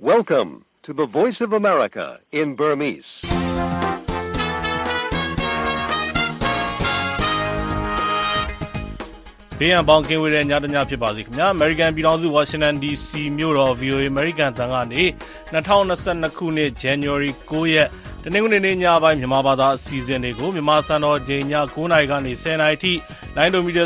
Welcome to the Voice of America in Burmese. ။ဘေးရန်ပေါင်းကင်းဝေးတဲ့ညတညဖြစ်ပါစေခင်ဗျာ။ American ပြည်ထောင်စု Washington DC မြို့တော် VOA American တန်ကနေ2022ခုနှစ် January 9 ရက်တနင်္ဂနွေနေ့ညပိုင်းမြန်မာဘာသာအစီအစဉ်တွေကိုမြန်မာစံတော်ချိန်ည9:00နာရီကနေ10:00နာရီထိလိုင်းဒိုမီတာ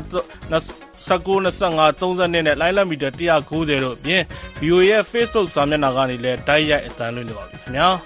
1925 နဲ့လိုင်းလက်မီတာ190တို့အပြင် VOA ရဲ့ Facebook စာမျက်နှာကနေလည်းတိုက်ရိုက်အသံလွှင့်နေပါပြီခင်ဗျာ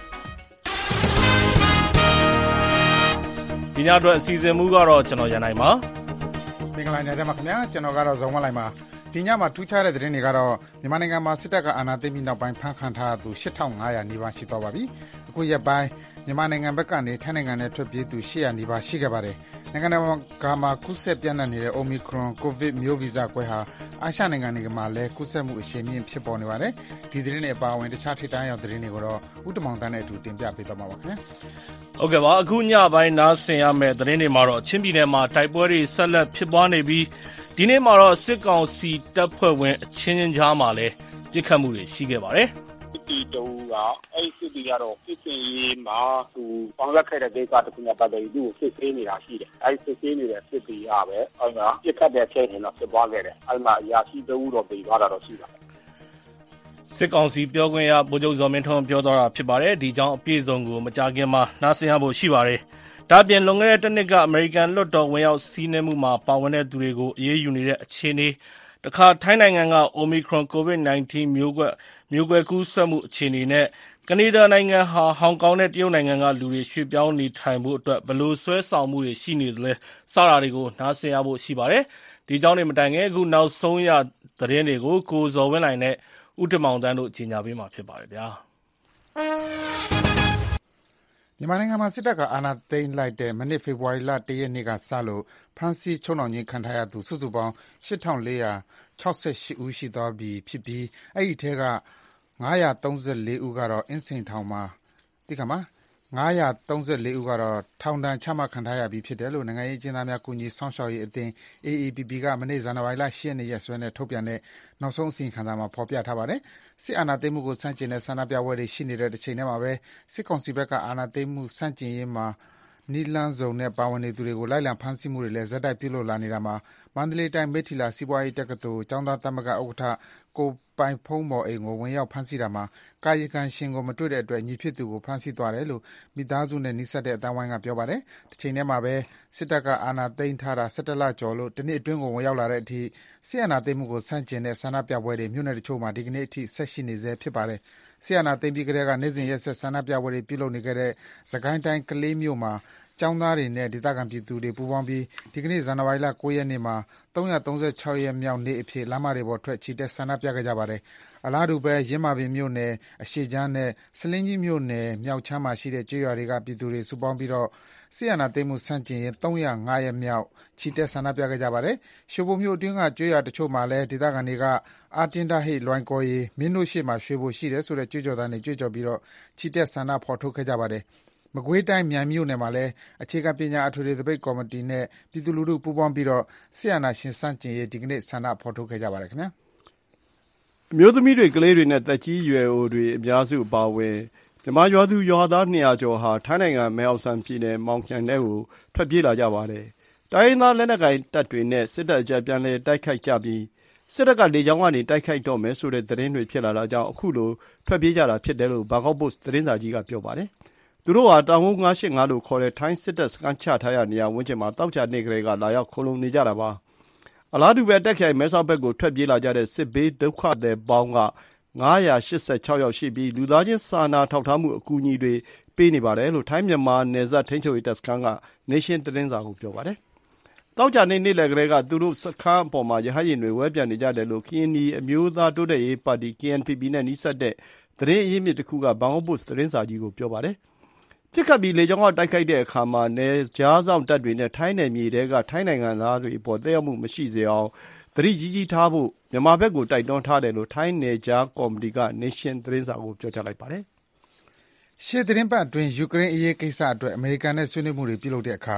။ဒီညအတွက်အစီအစဉ်မူကတော့ကျွန်တော်ရန်နိုင်ပါမင်္ဂလာညချမ်းပါခင်ဗျာကျွန်တော်ကတော့ဇုံဝတ်လိုက်ပါဒီညမှာထူးခြားတဲ့သတင်းတွေကတော့မြန်မာနိုင်ငံမှာစစ်တပ်ကအာဏာသိမ်းပြီးနောက်ပိုင်းဖမ်းခံထားသူ8500နီးပါးရှိသွားပါပြီအခုရက်ပိုင်းမြန်မာနိုင်ငံဘက်ကနေထိုင်းနိုင်ငံနဲ့ထွက်ပြေးသူ800နီးပါးရှိခဲ့ပါတယ်နိုင်ငံတော်ကမှာကူးစက်ပြန့်နှံ့နေတဲ့ Omicron COVID မျိုးဗီဇကွဲဟာအာရှနိုင်ငံတွေမှာလည်းကူးစက်မှုအရှိန်မြင့်ဖြစ်ပေါ်နေပါတယ်ဒီသတင်းတွေအပါအဝင်တခြားထိပ်တန်းရောက်သတင်းတွေကိုတော့ဦးတမောင်တန်းနဲ့အတူတင်ပြပေးသွားမှာပါခင်ဗျာဟုတ်ကဲ့ပါအခုညပိုင်းနားဆင်ရမယ့်သတင်းတွေမှာတော့ချင်းပြည်နယ်မှာတိုက်ပွဲတွေဆက်လက်ဖြစ်ပွားနေပြီးဒီနေ့မှာတော့စစ်ကောင်စီတပ်ဖွဲ့ဝင်အချင်းချင်းကြားမှာလည်းပြစ်ခတ်မှုတွေရှိခဲ့ပါတယ်ဒီတူကအဲ့ဒီဒီကတော့စစ်စင်ရေးမှာသူပေါင်းရက်ခဲ့တဲ့ဒေသတစ်ခုနဲ့ပတ်သက်ပြီးသူ့ကိုစစ်ဆေးနေတာရှိတယ်အဲ့ဒီစစ်ဆေးနေတဲ့စစ်တီကပဲအဲ့မှာပြစ်ခတ်တဲ့ချိန်တော့ဖြစ်ပွားခဲ့တယ်အဲ့မှာရာရှိတဦးတော့ပြီးသွားတာတော့ရှိပါတယ်စစ်ကောင်စီပြောခွင့်ရဗိုလ်ချုပ်ဇော်မင်းထွန်းပြောသွားတာဖြစ်ပါတယ်ဒီကြောင့်အပြည့်စုံကိုမကြာခင်မှာနားဆင်ရဖို့ရှိပါတယ်ဒါ့အပြင်လွန်ခဲ့တဲ့တစ်နှစ်ကအမေရိကန်လွှတ်တော်ဝင်ရောက်စီးနင်းမှုမှာပါဝင်တဲ့သူတွေကိုအရေးယူနေတဲ့အခြေအနေတခါထိုင်းနိုင်ငံက Omicron COVID-19 မျိုးကွဲကူးစက်မှုအခြေအနေနဲ့ကနေဒါနိုင်ငံဟာဟောင်ကောင်နဲ့တရုတ်နိုင်ငံကလူတွေရွှေ့ပြောင်းနေထိုင်ဖို့အတွက်ဘယ်လိုဆွဲဆောင်မှုတွေရှိနေသလဲစတာတွေကိုနားဆင်ရဖို့ရှိပါတယ်ဒီကြောင့်နေမတိုင်ခင်အခုနောက်ဆုံးရသတင်းတွေကိုကိုဇော်ဝင်းလိုင်နဲ့ဦးတမောင်တန်းတို့ကြီးညာပေးမှာဖြစ်ပါတယ်ဗျာမြန်မာနိုင်ငံမှာစစ်တပ်ကအာဏာသိမ်းလိုက်တဲ့မနေ့ဖေဖော်ဝါရီလ1ရက်နေ့ကစလို့ဖမ်းဆီးချုပ်နှောင်ခြင်းခံထားရသူစုစုပေါင်း8468ဦးရှိသွားပြီဖြစ်ပြီးအဲ့ဒီထဲက934ဦးကတော့အင်းစိန်ထောင်မှာ934ဦးကတော့ထောင်ဒဏ်ချမှတ်ခံထားရပြီဖြစ်တယ်လို့နိုင်ငံရေးအကျဉ်းသားများကူညီဆောင်ရှောက်ရေးအသင်း AAPP ကမနေ့ဇန်နဝါရီလ10ရက်နေ့ရက်စွဲနဲ့ထုတ်ပြန်တဲ့နောက်ဆုံးအစီရင်ခံစာမှာဖော်ပြထားပါတယ်။စစ်အာဏာသိမ်းမှုကိုဆန့်ကျင်တဲ့ဆန္ဒပြပွဲတွေရှိနေတဲ့တစ်ချိန်တည်းမှာပဲစစ်ကောင်စီဘက်ကအာဏာသိမ်းမှုဆန့်ကျင်ရေးမှာနီလန်းစုံနဲ့ပါဝင်နေသူတွေကိုလိုက်လံဖမ်းဆီးမှုတွေလည်းဇက်တိုက်ပြုလုပ်လာနေတာမှာမန္တလေးတိုင်းမိထီလာစီးပွားရေးတက္ကသိုလ်ကျောင်းသားသမဂ္ဂဥက္ကဋ္ဌကိုပိုင်ဖုံးမော်အိမ်ကိုဝင်ရောက်ဖမ်းဆီးတာမှာကာယကံရှင်ကိုမတွေ့တဲ့အတွက်ညီဖြစ်သူကိုဖမ်းဆီးသွားတယ်လို့မိသားစုနဲ့နှိစက်တဲ့အတန်းဝိုင်းကပြောပါတယ်။တစ်ချိန်တည်းမှာပဲစစ်တပ်ကအာဏာသိမ်းထားတာ17လကျော်လို့တနည်းအတွင်းကိုဝင်ရောက်လာတဲ့အထိစစ်အာဏာသိမ်းမှုကိုဆန့်ကျင်တဲ့ဆန္ဒပြပွဲတွေမြို့နယ်တချို့မှာဒီကနေ့အထိဆက်ရှိနေဆဲဖြစ်ပါတယ်။စစ်အာဏာသိမ်းပြီးကတည်းကနေ့စဉ်ရက်ဆက်ဆန္ဒပြပွဲတွေပြုလုပ်နေခဲ့တဲ့စကိုင်းတိုင်းကလေးမြို့မှာကျောင်းသားတွေနဲ့ဒေသခံပြည်သူတွေပူးပေါင်းပြီးဒီကနေ့ဇန်နဝါရီလ9ရက်နေ့မှာ336ရက်မြောက်နေ့အဖြစ်လမ်းမတွေပေါ်ထွက်ချီတက်ဆန္ဒပြခဲ့ကြပါတယ်။အလားတူပဲရင်းမာပင်မြို့နယ်အရှိချမ်းနဲ့စလင်းကြီးမြို့နယ်မြောက်ချမ်းမှာရှိတဲ့ကျေးရွာတွေကပြည်သူတွေစုပေါင်းပြီးတော့ဆီယနာသိမ်းမှုစန့်ကျင်ရင်305ရက်မြောက်ချီတက်ဆန္ဒပြခဲ့ကြပါတယ်။ရှိုးဘုံမြို့အတွင်းကကျေးရွာတချို့မှာလည်းဒေသခံတွေကအာတင်တာဟိလွိုင်းကော်ရီမင်းတို့ရှိမှရွှေဖို့ရှိတယ်ဆိုတဲ့ကြွေးကြော်သံတွေကြွေးကြော်ပြီးတော့ချီတက်ဆန္ဒဖော်ထုတ်ခဲ့ကြပါတယ်။မကွေးတိုင်းမြိုင်မြို့နယ်မှာလည်းအခြေခံပညာအထွေထွေသပိတ်ကော်မတီနဲ့ပြည်သူလူထုပူးပေါင်းပြီးတော့ဆီယနာရှင်စန့်ကျင်ရေးဒီကနေ့ဆန္ဒဖော်ထုတ်ခဲ့ကြပါတယ်ခင်ဗျာအမျိုးသမီးတွေကလေးတွေနဲ့တက်ကြီးရွယ်အိုတွေအများစုအပါအဝင်မြန်မာရွာသူရွာသား200ကျော်ဟာထိုင်းနိုင်ငံမဲအောက်ဆန်ပြည်နယ်မောင်ကျန်ထဲကိုထွက်ပြေးလာကြပါတယ်တိုင်းရင်းသားလက်နက်ကိုင်တပ်တွေနဲ့စစ်တပ်အကြမ်းပြန်လဲတိုက်ခိုက်ကြပြီးစစ်တပ်ကလေကြောင်းကနေတိုက်ခိုက်တော့မယ်ဆိုတဲ့သတင်းတွေဖြစ်လာတာကြောင့်အခုလိုထွက်ပြေးကြတာဖြစ်တယ်လို့ဘန်ကောက်ပို့စ်သတင်းစာကြီးကပြောပါတယ်သူတို့ဟာတောင်ကုန်း985လို့ခေါ်တဲ့ထိုင်းစစ်တပ်စခန်းချထားရနေရာဝန်းကျင်မှာတောက်ချနေကြတဲ့ကလာရောက်ခိုလုံနေကြတာပါအလားတူပဲတက်ခိုင်မဲဆောက်ဘက်ကိုထွက်ပြေးလာကြတဲ့စစ်ဘေးဒုက္ခသည်ပေါင်းက986ယောက်ရှိပြီးလူသားချင်းစာနာထောက်ထားမှုအကူအညီတွေပေးနေပါတယ်လို့ထိုင်းမြန်မာနယ်စပ်ထိန်းချုပ်ရေးတပ်စခန်းက Nation သတင်းစာကိုပြောပါတယ်တောက်ချနေနေ့လယ်ကလေးကသူတို့စခန်းအပေါ်မှာရဟတ်ယာဉ်တွေဝဲပြန်နေကြတယ်လို့ KNI အမျိုးသားတိုးတက်ရေးပါတီ KNPP နဲ့နှိစက်တဲ့သတင်းအရင်းမြစ်တစ်ခုကဘန်ကောက်ပို့စ်သတင်းစာကြီးကိုပြောပါတယ်ပြစ်ခတ်ပြီးလေကြောင်းကတိုက်ခိုက်တဲ့အခါမှာနယ်ကြားဆောင်တပ်တွေနဲ့ထိုင်းနယ်မြေတွေကထိုင်းနိုင်ငံသားတွေအပေါ်သက်ရောက်မှုမရှိစေအောင်သတိကြီးကြီးထားဖို့မြန်မာဘက်ကိုတိုက်တွန်းထားတယ်လို့ထိုင်းနယ်ကြားကော်မတီက Nation သတင်းစာကိုပြောကြားလိုက်ပါတယ်။ရှေ့သတင်းပတ်အတွင်းယူကရိန်းအရေးကိစ္စအတွက်အမေရိကန်နဲ့ဆွေးနွေးမှုတွေပြုလုပ်တဲ့အခါ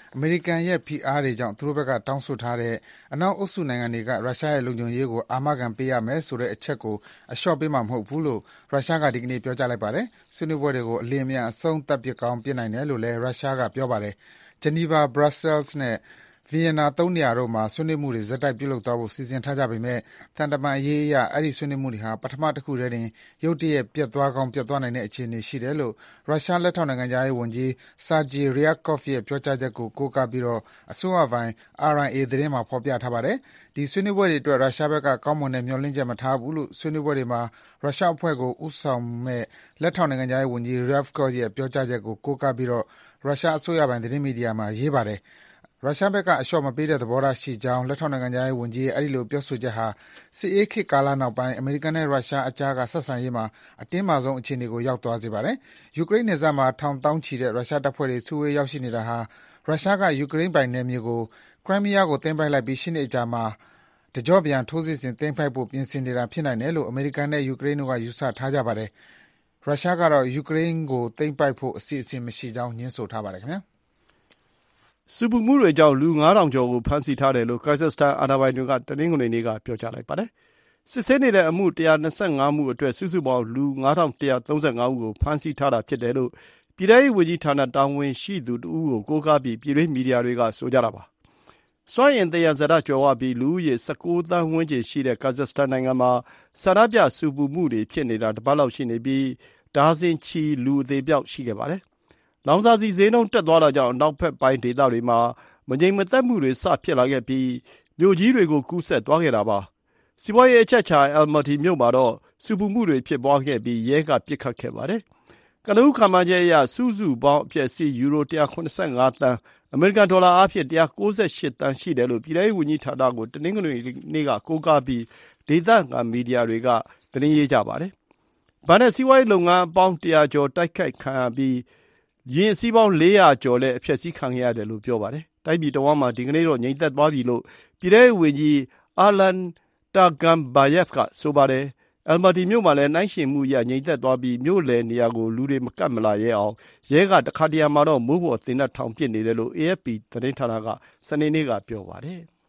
အမေရိကန်ရဲ့ဖိအားတွေကြောင့်သူတို့ဘက်ကတောင်းဆိုထားတဲ့အနောက်အုပ်စုနိုင်ငံတွေကရုရှားရဲ့လုံခြုံရေးကိုအာမခံပေးရမယ်ဆိုတဲ့အချက်ကိုအလျှော့ပေးမှာမဟုတ်ဘူးလို့ရုရှားကဒီကနေ့ပြောကြားလိုက်ပါတယ်။ဆွေးနွေးပွဲတွေကိုအလျင်အမြန်အဆုံးသတ်ပစ်ကောင်းပစ်နိုင်တယ်လို့လည်းရုရှားကပြောပါတယ်။ ဂျနီဗာ၊ ဘရပ်ဆဲလ်နဲ့ဗီယင်နာ ၃ နေရာတို့မှာဆွေးနွေးမှုတွေဆက်တိုက်ပြုလုပ်သွားဖို့စီစဉ်ထားကြပေမယ့်သံတမန်ရေးအရအဲဒီဆွေးနွေးမှုတွေဟာပထမတခုတည်းတင်ရုတ်တရက်ပျက်သွားကောင်းပျက်သွားနိုင်တဲ့အခြေအနေရှိတယ်လို့ရုရှားလက်ထောက်နိုင်ငံခြားရေးဝန်ကြီး Sergei Ryabkov ရဲ့ပြောကြားချက်ကိုကိုးကားပြီးအစိုးရပိုင် RIA သတင်းမှာဖော်ပြထားပါတယ်။ဒီဆွေးနွေးပွဲတွေအတွက်ရုရှားဘက်ကကောင်းမွန်တဲ့မျှော်လင့်ချက်မထားဘူးလို့ဆွေးနွေးပွဲတွေမှာရုရှားအဖွဲ့ကိုဦးဆောင်မယ့်လက်ထောက်နိုင်ငံခြားရေးဝန်ကြီး Ryabkov ရဲ့ပြောကြားချက်ကိုကိုးကားပြီးရုရှားအစိုးရပိုင်သတင်းမီဒီယာမှာရေးပါတယ်။ရုရှားဘက်ကအလျှော့မပေးတဲ့သဘောထားရှိကြောင်းလက်ထောက်နိုင်ငံခြားရေးဝန်ကြီးရဲ့အဲဒီလိုပြောဆိုချက်ဟာစစ်အေးခေတ်ကာလနောက်ပိုင်းအမေရိကန်နဲ့ရုရှားအကြားကဆက်ဆံရေးမှာအတင်းမာဆုံးအခြေအနေကိုရောက်သွားစေပါတယ်။ယူကရိန်းနယ်စပ်မှာထောင်သောင်းချီတဲ့ရုရှားတပ်ဖွဲ့တွေစုဝေးရောက်ရှိနေတာဟာရုရှားကယူကရိန်းပိုင်နယ်မြေကိုခရိုင်းမီးယားကိုသိမ်းပိုက်လိုက်ပြီး၈ နှစ်အကြာမှာတကျော့ပြန်ထိုးစစ်ဆင်သိမ်းပိုက်ဖို့ပြင်ဆင်နေတာဖြစ်နိုင်တယ်လို့အမေရိကန်နဲ့ယူကရိန်းတို့ကယူဆထားကြပါတယ်။ရုရှားကတော့ယူကရိန်းကိုသိမ်းပိုက်ဖို့အစီအစဉ်မရှိကြောင်းငြင်းဆိုထားပါတယ်ခင်ဗျာ။ဆူပူမှုတွေကြောင့်လူ 5,000 ကျော်ကိုဖမ်းဆီးထားတယ်လို့ကာဇက်စတန်အာဏာပိုင်တွေကတနင်္ဂနွေနေ့ကပြောကြားလိုက်ပါတယ်။စစ်ဆေးနေတဲ့အမှု125မှုအတွက်စုစုပေါင်းလူ 5,135 ဦးကိုဖမ်းဆီးထားတာဖြစ်တယ်လို့ပြည်ထောင်စုဝန်ကြီးဌာနတာဝန်ရှိသူတဦးကိုကိုးကားပြီးပြည်တွင်းမီဒီယာတွေကဆိုကြတာပါ။စွမ်းအင်သယံဇာတကြွယ်ဝပြီးလူဦးရေ19 သန်းဝန်းကျင်ရှိတဲ့ကာဇက်စတန်နိုင်ငံမှာဆန္ဒပြဆူပူမှုတွေဖြစ်နေတာတပတ်လောက်ရှိနေပြီးဒါဇင်ချီလူအသေးအပျောက်ရှိခဲ့ပါတယ်။လောင်စာဆီဈေးနှုန်းတက်သွားတာကြောင့်အနောက်ဘက်ပိုင်းဒေသတွေမှာမငြိမ်မသက်မှုတွေစဖြစ်လာခဲ့ပြီးမြို့ကြီးတွေကိုကူးစက်သွားခဲ့တာပါ။စီးပွားရေးအချက်အခြာအယ်မာတီမြို့မှာတော့ဆူပူမှုတွေဖြစ်ပွားခဲ့ပြီးရဲကပစ်ခတ်ခဲ့ပါတယ်။ကနဦးခန့်မှန်းချက်အရစုစုပေါင်းအပျက်စီးယူရို185သန်းအမေရိကန်ဒေါ်လာအားဖြင့်198သန်းရှိတယ်လို့ပြည်ထောင်စုဝန်ကြီးဌာနကိုတနင်္ဂနွေနေ့ကကိုးကားပြီးဒေသခံမီဒီယာတွေကသတင်းရေးကြပါတယ်။ဗာနဲ့စီးပွားရေးလုပ်ငန်းအပေါင်း100ကျော်တိုက်ခိုက်ခံရပြီးယာဉ်အစီးပေါင်း400ကျော်လည်းအဖျက်ဆီးခံခဲ့ရတယ်လို့ပြောပါတယ်။တိုင်းပြည်တဝန်းမှာဒီကနေ့တော့ငြိမ်သက်သွားပြီလို့ပြည်ထောင်စုဝန်ကြီးအာလန်တာဂမ်ဘာယက်ဖ်ကဆိုပါတယ်။အယ်မာတီမြို့မှာလည်းနှိုင်းယှဉ်မှုအရငြိမ်သက်သွားပြီးမြို့လယ်နေရာကိုလူတွေမကပ်မလာရဲအောင်ရဲကတခါတရံမှာတော့မိုးပေါ်သေနတ်ထောင်ပစ်နေတယ်လို့ AFP သတင်းဌာနကစနေနေ့ကပြောပါတယ်။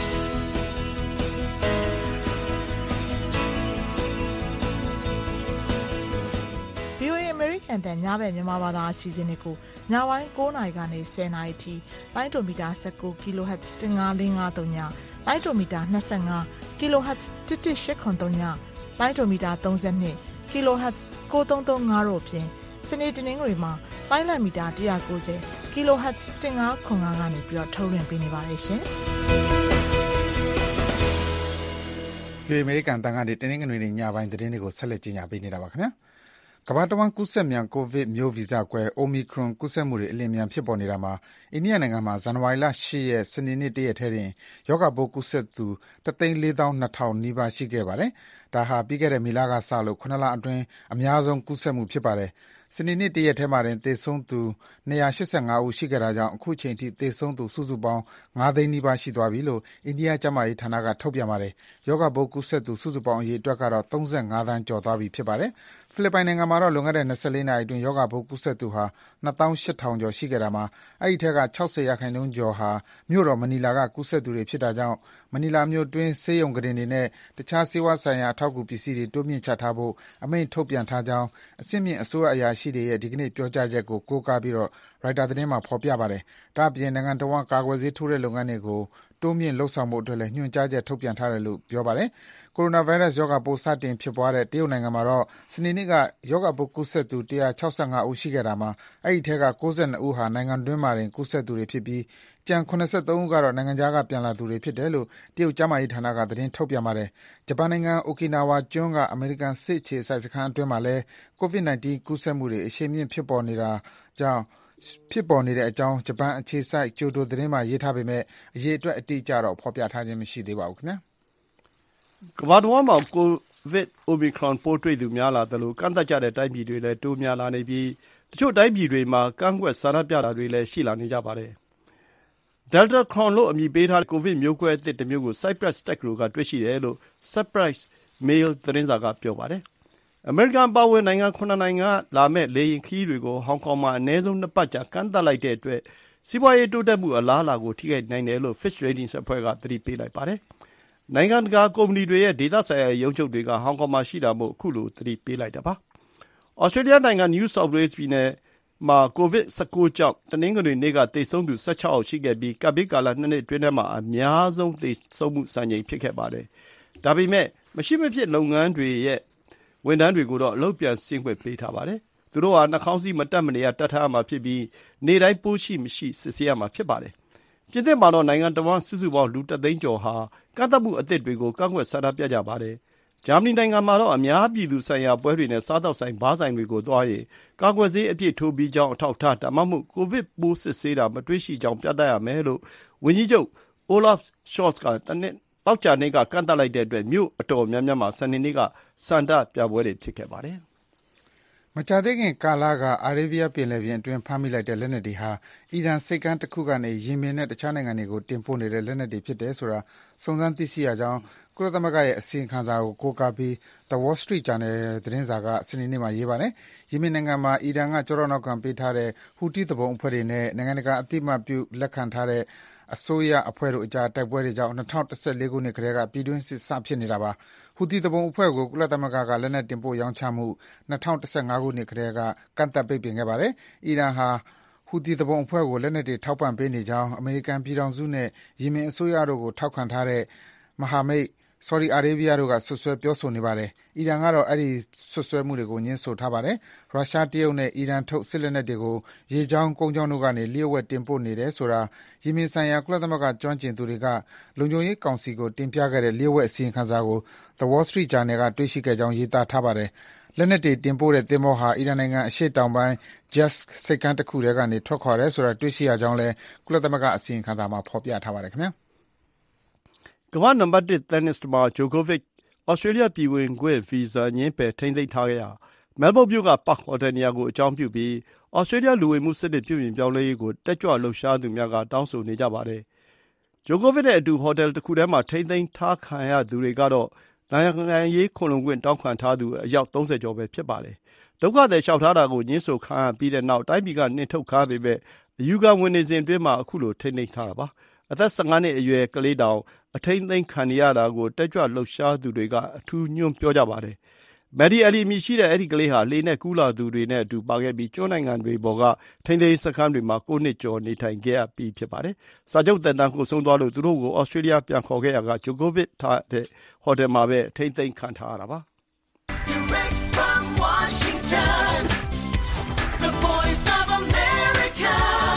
VOA အမေရိကန်တန်ညဘက်မြန်မာဘာသာအစီအစဉ်တွေကိုညပိုင်း9:00နာရီကနေ10:00နာရီထိလိုင်းဒိုမီတာ19 kHz 15553ညလိုင်းဒိုမီတာ25 kHz 11883ညလိုင်းဒိုမီတာ32 kHz 9335တို့ဖြင့်စနေတနင်္ဂနွေမှာလိုင်းလံမီတာ190 kHz 1505ကနေပြီးတော့ထုတ်လွှင့်ပေးနေပါတယ်ရှင်။ဒီအမေရိကန်တန်ကနေတနင်္ဂနွေနေ့ညပိုင်းသတင်းတွေကိုဆက်လက်ကြီးညာပေးနေတာပါခင်ဗျာ။ကမ္ဘာတဝန်းကူးစက်မြန်ကိုဗစ်မျိုးဗီဇကွဲ Omicron ကူးစက်မှုတွေအလျင်မြန်ဖြစ်ပေါ်နေတာမှာအိန္ဒိယနိုင်ငံမှာဇန်နဝါရီလ8ရက်စနေနေ့တရက်ထဲတွင်ရောဂါပိုးကူးစက်သူ 1,420,000 နီးပါးရှိခဲ့ပါတယ်။ဒါဟာပြီးခဲ့တဲ့မေလကစလို့9လအတွင်းအများဆုံးကူးစက်မှုဖြစ်ပါတယ်။စနေနေ့တရက်ထဲမှာတင်သေဆုံးသူ285ဦးရှိခဲ့တာကြောင့်အခုချိန်ထိသေဆုံးသူစုစုပေါင်း9သိန်းနီးပါးရှိသွားပြီလို့အိန္ဒိယကျန်းမာရေးဌာနကထုတ်ပြန်ပါတယ်။ရောဂါပိုးကူးစက်သူစုစုပေါင်းအရေအတွက်ကတော့35သန်းကျော်သွားပြီဖြစ်ပါတယ်။ဖိလစ်ပိုင်နိုင်ငံမှာတော့လွန်ခဲ့တဲ့24နာရီအတွင်းရောဂါပိုးကူးစက်သူဟာ28,000ကျော်ရှိခဲ့တာမှာအဲဒီထက်က60%ကျော်ဟာမြို့တော်မနီလာကကူးစက်သူတွေဖြစ်တာကြောင့်မနီလာမြို့တွင်းဆေးရုံကုတင်တွေနဲ့တခြားဆေးဝါးဆိုင်ရာအထောက်အကူပစ္စည်းတွေတိုးမြင့်ချထားဖို့အမိန့်ထုတ်ပြန်ထားကြောင်းအဆင့်မြင့်အစိုးရအရာရှိတွေရဲ့ဒီကနေ့ပြောကြားချက်ကိုကိုးကားပြီးရိုက်တာသတင်းမှာဖော်ပြပါတယ်။ဒါ့အပြင်နိုင်ငံတော်ဝန်ကာကွယ်ဆေးထိုးတဲ့လုပ်ငန်းတွေကိုတိုးမြင့်လှုပ်ဆောင်ဖို့အတွက်လည်းညွှန်ကြားချက်ထုတ်ပြန်ထားတယ်လို့ပြောပါတယ်။ကိုရိုနာဗိုင်းရပ်စ်ရောဂါပိုးစတင်ဖြစ်ပွားတဲ့တရုတ်နိုင်ငံမှာတော့စနေနေ့ကရောဂါပိုးကူးစက်သူ165ဦးရှိခဲ့တာမှာအဲဒီထဲက92ဦးဟာနိုင်ငံတွင်းမှာတင်ကူးစက်သူတွေဖြစ်ပြီးကျန်83ဦးကတော့နိုင်ငံခြားကပြန်လာသူတွေဖြစ်တယ်လို့တရုတ်ကျန်းမာရေးဌာနကသတင်းထုတ်ပြန်ပါတယ်။ဂျပန်နိုင်ငံအိုကီနာဝါကျွန်းကအမေရိကန်စစ်အခြေစိုက်စခန်းအတွင်းမှာလည်း COVID-19 ကူးစက်မှုတွေအရှိန်မြင့်ဖြစ်ပေါ်နေတဲ့အကြောင်းဂျပန်အခြေစိုက်ကျိုဒိုသတင်းမှာရေးထားပေမဲ့အရေးအတွက်အတိအကျတော့ဖော်ပြထားခြင်းမရှိသေးပါဘူးခင်ဗျာ။ကမ္ဘာတဝန်းမှာကိုဗစ် Omicron ပိုးတွေ့သူများလာသလိုကန့်သတ်ကြတဲ့တိုင်းပြည်တွေလည်းတိုးများလာနေပြီးတချို့တိုင်းပြည်တွေမှာကန့်ကွက်ဆန္ဒပြတာတွေလည်းရှိလာနေကြပါတယ်။ Delta Cron လို့အမည်ပေးထားတဲ့ကိုဗစ်မျိုးကွဲအသစ်တစ်မျိုးကို Cyprus တက္ကသိုလ်ကတွေ့ရှိတယ်လို့ Cyprus Mail သတင်းစာကပြောပါတယ်။အမေရိကန်ပါဝင်နိုင်ငံ9နိုင်ငံလာမဲ့လေယာဉ်ခရီးတွေကိုဟောင်ကောင်မှာအနည်းဆုံး2ပတ်ကြာကန့်သတ်လိုက်တဲ့အတွက်စီးပွားရေးတိုးတက်မှုအလားအလာကိုထိခိုက်နိုင်တယ်လို့ Fitch Ratings အဖွဲ့ကသတိပေးလိုက်ပါတယ်။နိုင်ငံတကာကုမ္ပဏီတွေရဲ့ဒေသဆိုင်ရာရုံးချုပ်တွေကဟောင်ကောင်မှာရှိတာမို့အခုလိုသတိပေးလိုက်တာပါ။ဩစတြေးလျနိုင်ငံ New South Wales ပြည်နယ်မှာ COVID-19 ကြောင့်တနင်္ဂနွေနေ့ကသေဆုံးသူ16ယောက်ရှိခဲ့ပြီးကပ်ဘေးကာလ2နှစ်အတွင်းထဲမှာအများဆုံးသေဆုံးမှုစံချိန်ဖြစ်ခဲ့ပါတယ်။ဒါပေမဲ့မရှိမဖြစ်လုပ်ငန်းတွေရဲ့ဝန်ထမ်းတွေကိုတော့အလုပ်ပြန်ဆင်းခွင့်ပေးထားပါတယ်။သူတို့ဟာနှာခေါင်းစည်းမတပ်မနေရတတ်ထားရမှာဖြစ်ပြီးနေ့တိုင်းပိုးရှိမရှိစစ်ဆေးရမှာဖြစ်ပါတယ်။ပြင်သစ်မှာတော့နိုင်ငံတော်ဝန်စုစုပေါင်းလူ1သိန်းကျော်ဟာကန့်သတ်မှုအသစ်တွေကိုကန့်ကွက်ဆန္ဒပြကြပါတယ်။ဂျာမနီနိုင်ငံမှာတော့အများပြည်သူဆိုင်ရာပွဲတွေနဲ့စားတောက်ဆိုင်ဘားဆိုင်တွေကိုသွားရင်ကာကွယ်ဆေးအပြည့်ထိုးပြီးကြောင်းအထောက်အထားဒါမှမဟုတ်ကိုဗစ်ပိုးစစ်ဆေးတာမတွေ့ရှိကြောင်းပြသရမယ်လို့ဝန်ကြီးချုပ် Olaf Scholz ကတောက်ကြနေ့ကကန့်သတ်လိုက်တဲ့အတွက်မြို့အတော်များများမှာစနေနေ့ကစန္ဒပြပွဲတွေဖြစ်ခဲ့ပါတယ်။မကြာသေးခင်ကာလကအာရေဗီးယားပင်လယ်ပြင်အတွင်းဖမ်းမိလိုက်တဲ့လက်နက်တွေဟာအီရန်စိတ်ကမ်းတစ်ခုကနေယီမင်နဲ့တခြားနိုင်ငံတွေကိုတင်ပို့နေတဲ့လက်နက်တွေဖြစ်တယ်ဆိုတာစုံစမ်းသိရှိရကြောင်းကုလသမဂ္ဂရဲ့အစီရင်ခံစာကိုကိုးကားပြီး The Wall Street Journal သတင်းစာကစနေနေ့မှာရေးပါတယ်။ယီမင်နိုင်ငံမှာအီရန်ကကြောတော့နောက်ခံပေးထားတဲ့ဟူတီသူပုန်အဖွဲ့တွေနဲ့နိုင်ငံတကာအသိအမှတ်ပြုလက်ခံထားတဲ့အစိုးရအဖွဲ့တို့အကြားတိုက်ပွဲတွေကြောင့်2014ခုနှစ်ကတည်းကပြည်တွင်းစစ်စဖြစ်နေတာပါ။ဟူတီသူပုန်အဖွဲ့ကိုကုလသမဂ္ဂကလက်နက်တင်ပို့ရောင်းချမှု2015ခုနှစ်ကတည်းကကန့်သတ်ပိတ်ပင်ခဲ့ပါတယ်။အီရန်ဟာဟူတီသူပုန်အဖွဲ့ကိုလက်နက်တွေထောက်ပံ့ပေးနေကြောင်းအမေရိကန်ပြည်ထောင်စုနဲ့ယီမင်အစိုးရတို့ကိုထောက်ခံထားတဲ့မဟာမိတ်ဆော်ဒီအာရေဗီးယားတို့ကဆွဆွဲပြောဆိုနေပါတယ်။အီရန်ကတော့အဲ့ဒီဆွဆွဲမှုတွေကိုညှင်းဆိုထားပါတယ်။ရုရှားတရုတ်နဲ့အီရန်ထုတ်စစ်လက်နက်တွေကိုရေကြောင်းကုန်းကြောင်းတို့ကနေလျှို့ဝှက်တင်ပို့နေတယ်ဆိုတာယီမင်ဆိုင်ရာကုလသမဂ္ဂကျွမ်းကျင်သူတွေကလုံခြုံရေးကောင်စီကိုတင်ပြခဲ့တဲ့လျှို့ဝှက်အစီရင်ခံစာကို The Wall Street Journal ကတွေ့ရှိခဲ့ကြောင်းရေးသားထားပါတယ်။လက်နက်တွေတင်ပို့တဲ့သင်္ဘောဟာအီရန်နိုင်ငံအရှေ့တောင်ပိုင်း Jazz စိတ်ကမ်းတစ်ခုထဲကနေထွက်ခွာတယ်ဆိုတာတွေ့ရှိရကြောင်းလည်းကုလသမဂ္ဂအစီရင်ခံစာမှာဖော်ပြထားပါတယ်ခင်ဗျာ။ကမ္ဘာနံပါတ်1တင်းနစ်သမားဂျိုကိုဗစ်ဩစတြေးလျပြည်ဝင်ခွင့်ဗီဇာငြင်းပယ်ထိန်းသိမ်းထားခဲ့ရာမဲလ်ဘုန်းမြို့ကပတ်ဟိုတယ်နေရာကိုအကြောင်းပြုပြီးဩစတြေးလျလူဝင်မှုစစ်တပ်ပြုပြင်ပြောင်းလဲရေးကိုတက်ကြွလှုပ်ရှားသူများကတောင်းဆိုနေကြပါတယ်။ဂျိုကိုဗစ်နဲ့အတူဟိုတယ်တစ်ခုထဲမှာထိန်းသိမ်းထားခံရသူတွေကတော့နိုင်ငံရေးခုံလုံခွင့်တောင်းခံထားသူအယောက်30ကျော်ပဲဖြစ်ပါတယ်။ဒုက္ခသည်လျှောက်ထားတာကိုညှင်းဆိုခံရပြီးတဲ့နောက်တိုင်းပြည်ကနှင်ထုတ်ခံပေမဲ့အယူခံဝင်နေစဉ်အတွင်းမှာအခုလိုထိန်းသိမ်းထားတာပါ။အသက်15နှစ်အရွယ်ကလေးတောင်အထိန်းသိမ်းခံရတာကိုတက်ကြွလှုပ်ရှားသူတွေကအထူးညွှန်းပြောကြပါတယ်။မယ်ဒီအလီအမည်ရှိတဲ့အဲ့ဒီကလေးဟာလေနဲ့ကူးလာသူတွေနဲ့အတူပါခဲ့ပြီးကျွန်းနိုင်ငံတွေပေါ်ကထိန်းသိမ်းစခန်းတွေမှာ9နှစ်ကျော်နေထိုင်ခဲ့ရပြီးဖြစ်ပါတယ်။စာချုပ်သက်တမ်းကိုဆုံးသွားလို့သူတို့ကိုဩစတြေးလျပြန်ခေါ်ခဲ့ရကဂျိုကိုဗစ်ထားတဲ့ဟိုတယ်မှာပဲထိန်းသိမ်းခံထားရတာပါ။ Direct from Washington, the voice of America,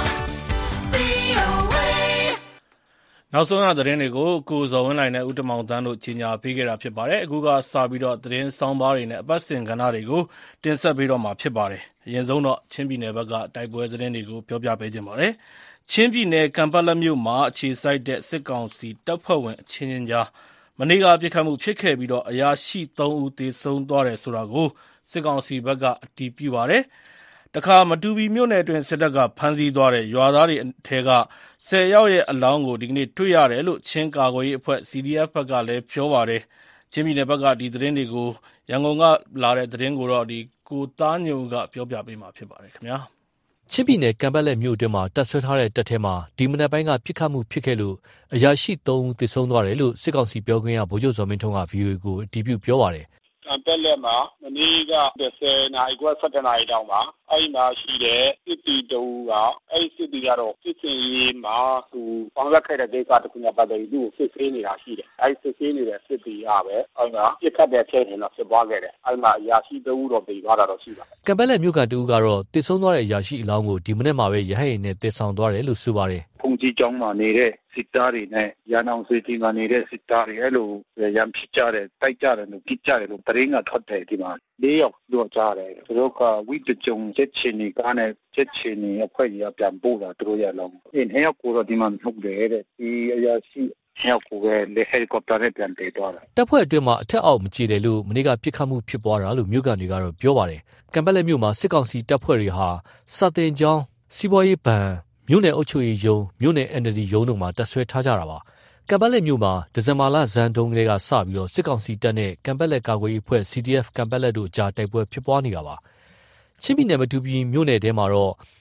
VOA နောက်ဆုံးရသတင်းတွေကိုကိုဇော်ဝင်းလှိုင်နဲ့ဦးတမောင်သန်းတို့ကြီးညာပေးခဲ့တာဖြစ်ပါတယ်။အခုကစပြီးတော့သတင်းဆောင်းပါးတွေနဲ့အပတ်စဉ်ကဏ္ဍတွေကိုတင်ဆက်ပေးတော့မှာဖြစ်ပါတယ်။အရင်ဆုံးတော့ချင်းပြည်နယ်ဘက်ကတိုက်ပွဲသတင်းတွေကိုပြောပြပေးခြင်းပါတယ်။ချင်းပြည်နယ်ကံပတ်လက်မြို့မှာအခြေစိုက်တဲ့စစ်ကောင်စီတပ်ဖွဲ့ဝင်အချင်းချင်းကြားမနေ့ကပြစ်ခတ်မှုဖြစ်ခဲ့ပြီးတော့အရာရှိ3ဦးသေဆုံးသွားတယ်ဆိုတာကိုစစ်ကောင်စီဘက်ကအတည်ပြုပါတယ်။တခါမတူပီမြို့နယ်အတွင်းစစ်တပ်ကဖမ်းဆီးသွားတဲ့ရွာသားတွေထဲက10ယောက်ရဲ့အလောင်းကိုဒီကနေ့တွေ့ရတယ်လို့ချင်းကာကွယ်ရေးအဖွဲ့ CDF ဘက်ကလည်းပြောပါတယ်။ချင်းပြည်နယ်ဘက်ကဒီသတင်းတွေကိုရန်ကုန်ကလာတဲ့သတင်းကိုတော့ကိုသားညုံကပြောပြပေးမှာဖြစ်ပါတယ်ခင်ဗျာ။ချင်းပြည်နယ်ကံပတ်လက်မြို့အတွင်းမှာတပ်ဆွဲထားတဲ့တပ်ထဲမှာဒီမနက်ပိုင်းကပြစ်ခတ်မှုဖြစ်ခဲ့လို့အရာရှိ3ဦးသေဆုံးသွားတယ်လို့စစ်ကောင်စီပြောခွင့်ရဗိုလ်ချုပ်ဇော်မင်းထွန်းက VOA ကိုအတည်ပြုပြောပါတယ်။ကံပတ်လက်မှာမနေ့က10နာရီခွဲ17နာရီတောင်မှာအဲ့မှာရှိတဲ့စစ်တီတူကအဲ့စစ်တီကတော့စစ်စင်ရေးမှာသူပေါင်းရက်ခဲ့တဲ့ဒေသတစ်ခုနဲ့ပတ်သက်ပြီးသူ့ကိုစစ်ဆေးနေတာရှိတယ်။အဲ့စစ်ဆေးနေတဲ့စစ်တီကပဲအဲ့မှာပြစ်ခတ်တဲ့ချိန်တော့ဖြစ်သွားခဲ့တယ်။အဲ့မှာအရာရှိ2ဦးတော့ပြီးသွားတာတော့ရှိပါတယ်။ကံပတ်လက်မြို့ကတူကတော့တည်ဆုံးသွားတဲ့အရာရှိအလောင်းကိုဒီမနေ့မှာပဲရဟတ်ယာဉ်နဲ့တည်ဆောင်သွားတယ်လို့ဆိုပါတယ်။ဖုန်ကြီးကျောင်းမှာနေတဲ့စစ်သားတွေနဲ့ရန်အောင်စေတီမှာနေတဲ့စစ်သားတွေအဲ့လိုရံဖြစ်ကြတယ်တိုက်ကြတယ်လို့ကြည့်ကြတယ်လို့သတင်းကထွက်တယ်ဒီမှာ၄ယောက်တော့ကြားတယ်သူတို့ကဝိတကြုံချက်ချင်းနေကားနဲ့ချက်ချင်းနေအဖွဲ့ကြီးပြန်ပို့တာသူတို့ရလောင်းဟဲ့ရောက်ကိုတော့ဒီမှာထုတ်တယ်တဲ့ဒီအရာရှိဟဲ့ကိုပဲလေဟယ်ကော်ပတာနဲ့ပြန်ပေးသွားတာတပ်ဖွဲ့အတွင်းမှာအထက်အောက်မကြည့်တယ်လို့မနေ့ကပြစ်ခတ်မှုဖြစ်ပွားတာလို့မြို့ကန်တွေကတော့ပြောပါတယ်ကံပတ်လက်မြို့မှာစစ်ကောင်စီတပ်ဖွဲ့တွေဟာစာတင်ကျောင်းစီးပွားရေးဘဏ်မြို့နယ်အုပ်ချုပ်ရေးရုံးမြို့နယ် NLD ရုံးတို့မှာတပ်ဆွဲထားကြတာပါကံပတ်လက်မြို့မှာဒီဇင်ဘာလဇန်တုန်းကလေးကစပြီးတော့စစ်ကောင်စီတပ်နဲ့ကံပတ်လက်ကာကွယ်ရေးအဖွဲ့ CDF ကံပတ်လက်တို့ကြားတိုက်ပွဲဖြစ်ပွားနေတာပါချင်းပြည်နယ်မတူပီမြို့နယ်ထဲမှာတော့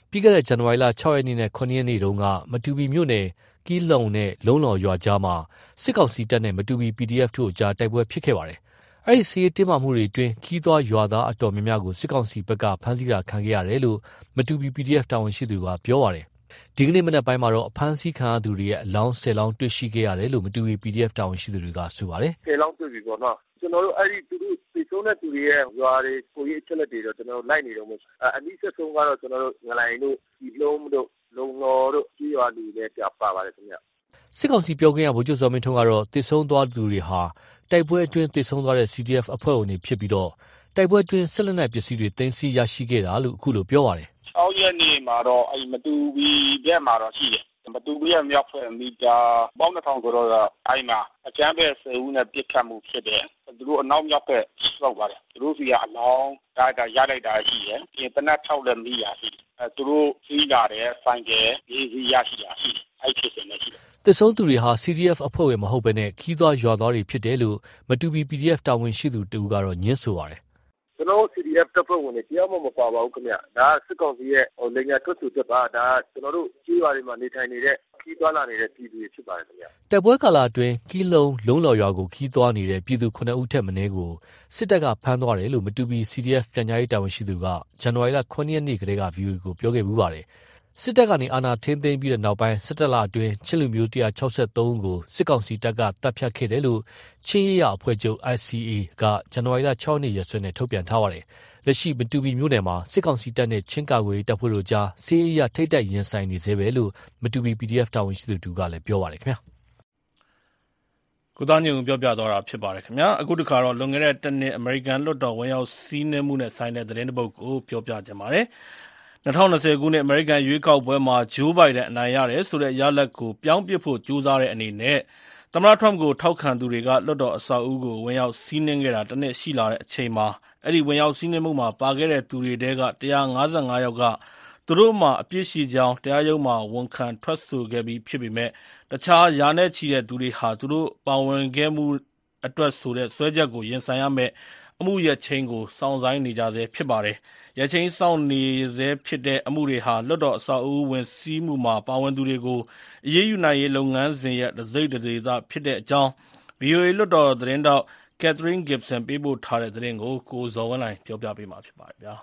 ပြီးခဲ့တဲ့ဇန်နဝါရီလ6ရက်နေ့နဲ့9ရက်နေ့တုန်းကမတူပီမြို့နယ်ကီးလုံနဲ့လုံးလော်ရွာကြားမှာစစ်ကောင်စီတပ်နဲ့မတူပီ PDF တို့အကြားတိုက်ပွဲဖြစ်ခဲ့ပါတယ်။အဲဒီစစ်ရေးတင်းမာမှုတွေအတွင်းခီးသွွားရွာသားအတော်များများကိုစစ်ကောင်စီဘက်ကဖမ်းဆီးတာခံခဲ့ရတယ်လို့မတူပီ PDF တာဝန်ရှိသူကပြောပါတယ်။ဒီကနေ့မနက်ပိုင်းမှာတော့အဖမ်းဆီးခံရသူတွေရဲ့အလောင်း10လောင်းတွေ့ရှိခဲ့ရတယ်လို့မတူပီ PDF တာဝန်ရှိသူတွေကဆိုပါတယ်။10လောင်းတွေ့ပြီပေါ့နော်။ကျွန်တော်တို့အဲ့ဒီသူတို့သိဆုံးတဲ့သူတွေရဲ့ရွာတွေကိုရေးအချက်လက်တွေတော့ကျွန်တော်တို့လိုက်နေတော့မို့အနည်းဆက်ဆုံးကတော့ကျွန်တော်တို့ငလိုင်တို့ဒီလုံးတို့လုံတော်တို့ကြီးရွာလူတွေပြပါပါတယ်ခင်ဗျ။စစ်ကောင်စီပြောခွင့်ရဗိုလ်ချုပ်စောမင်းထွန်းကတော့တည်ဆုံသွားသူတွေဟာတိုက်ပွဲအတွင်းတည်ဆုံသွားတဲ့ CDF အဖွဲ့ဝင်တွေဖြစ်ပြီးတော့တိုက်ပွဲအတွင်းဆက်လက်နက်ပစ္စည်းတွေတင်စီရရှိခဲ့တာလို့အခုလိုပြောပါတယ်။6ရက်နေ့မှာတော့အဲ့မတူပီဘက်မှာတော့ရှိတယ်။မတူပီရဲ့မြောက်ဖက်မီတာပေါင်း2000ဆိုတော့အဲ့မှာအကျန်းပဲ10ဦးနဲ့ပြစ်ခတ်မှုဖြစ်တယ်။သူတို့အနောက်မြောက်ဖက်လောက်ပါတယ်။သူတို့စီကအလောင်းဒါရလိုက်တာရှိတယ်။ပြင်တနက်6လက်မိရရှိတယ်။သူတို့စီးလာတဲ့ဆိုင်ကရေးစီရရှိတာရှိတယ်။အဲ့ဖြစ်နေရှိတယ်တည်ဆုံသူတွေဟာ CDF အဖွဲ့ဝင်မဟုတ်ဘဲနဲ့ခီးသွွားရွာသားတွေဖြစ်တယ်လို့မတူပီ PDF တာဝန်ရှိသူတူကတော့ညှင်းဆိုပါတယ်ကျွန်တော် CDF တပ်ဖွဲ့ဝင်တွေတရားမပါပါဘူးခင်ဗျဒါစစ်ကောင်စီရဲ့လင်ညာတွတ်ဆူတက်ပါဒါကျွန်တော်တို့ကြီးရွာတွေမှာနေထိုင်နေတဲ့ခီးသွွားလာနေတဲ့ပြည်သူတွေဖြစ်ပါတယ်ခင်ဗျတိုက်ပွဲကာလအတွင်းကီးလုံးလော်ရွာကိုခီးသွွားနေတဲ့ပြည်သူ9ဦးထက်မနည်းကိုစစ်တပ်ကဖမ်းသွားတယ်လို့မတူပီ CDF ပြန်ကြားရေးတာဝန်ရှိသူကဇန်နဝါရီလ9ရက်နေ့ကတည်းက VOA ကိုပြောခဲ့မှုပါတယ်စစ်တပ်ကနေအာဏာထိန်းသိမ်းပြီးတဲ့နောက်ပိုင်းစစ်တပ်လအတွင်းချင်းလူမျိုး163ဦးကိုစစ်ကောင်စီတပ်ကတပ်ဖြတ်ခဲ့တယ်လို့ချင်းရရအဖွဲ့ချုပ် ICA ကဇန်နဝါရီလ6ရက်နေ့ရက်စွဲနဲ့ထုတ်ပြန်ထားပါတယ်။လက်ရှိမတူပီမြို့နယ်မှာစစ်ကောင်စီတပ်နဲ့ချင်းကာကွယ်တပ်ဖွဲ့တို့ကြားစစ်ရေးရထိတ်တိုက်ရင်ဆိုင်နေသေးပဲလို့မတူပီ PDF တာဝန်ရှိသူတူကလည်းပြောပါတယ်ခင်ဗျာ။ကိုသားညုံပြောပြသွားတာဖြစ်ပါတယ်ခင်ဗျာ။အခုတခါတော့လွန်ခဲ့တဲ့တစ်နှစ်အမေရိကန်လွှတ်တော်ဝင်ရောက်စီးနင်းမှုနဲ့ဆိုင်တဲ့သတင်းတစ်ပုဒ်ကိုပြောပြကြပါမယ်။2020ခုနှစ်အမေရိကန်ရွေးကောက်ပွဲမှာဂျိုးဘိုင်ဒန်အနိုင်ရတယ်ဆိုတဲ့ရလဒ်ကိုပြောင်းပစ်ဖို့ကြိုးစားတဲ့အနေနဲ့သမ္မတထရမ့်ကိုထောက်ခံသူတွေကလွှတ်တော်အဆောက်အဦကိုဝင်ရောက်စီးနင်းခဲ့တာတစ်နှစ်ရှိလာတဲ့အချိန်မှာအဲ့ဒီဝင်ရောက်စီးနင်းမှုမှာပါခဲ့တဲ့သူတွေထဲက155ယောက်ကသူတို့မှာအပြစ်ရှိကြောင်းတရားရုံးမှာဝန်ခံထွက်ဆိုခဲ့ပြီးဖြစ်ပေမဲ့တခြားရာနဲ့ချီတဲ့သူတွေဟာသူတို့ပါဝင်ခဲ့မှုအတွက်ဆိုတဲ့စွဲချက်ကိုရင်ဆိုင်ရမယ့်အမှုရချင်းကိုစောင့်ဆိုင်းနေကြဆဲဖြစ်ပါတယ်။ရချင်းစောင့်နေဆဲဖြစ်တဲ့အမှုတွေဟာလွတ်တော်အဆောက်အဦဝင်စီးမှုမှာပါဝင်သူတွေကိုအရေးယူနိုင်ရေးလုပ်ငန်းစဉ်ရဲ့တစိမ့်တဒေသဖြစ်တဲ့အကြောင်း VOA လွတ်တော်သတင်းတောက် Catherine Gibson ပေးပို့ထားတဲ့သတင်းကိုကိုဇော်ဝင်းလိုင်ပြောပြပေးမှာဖြစ်ပါတယ်ဗျာ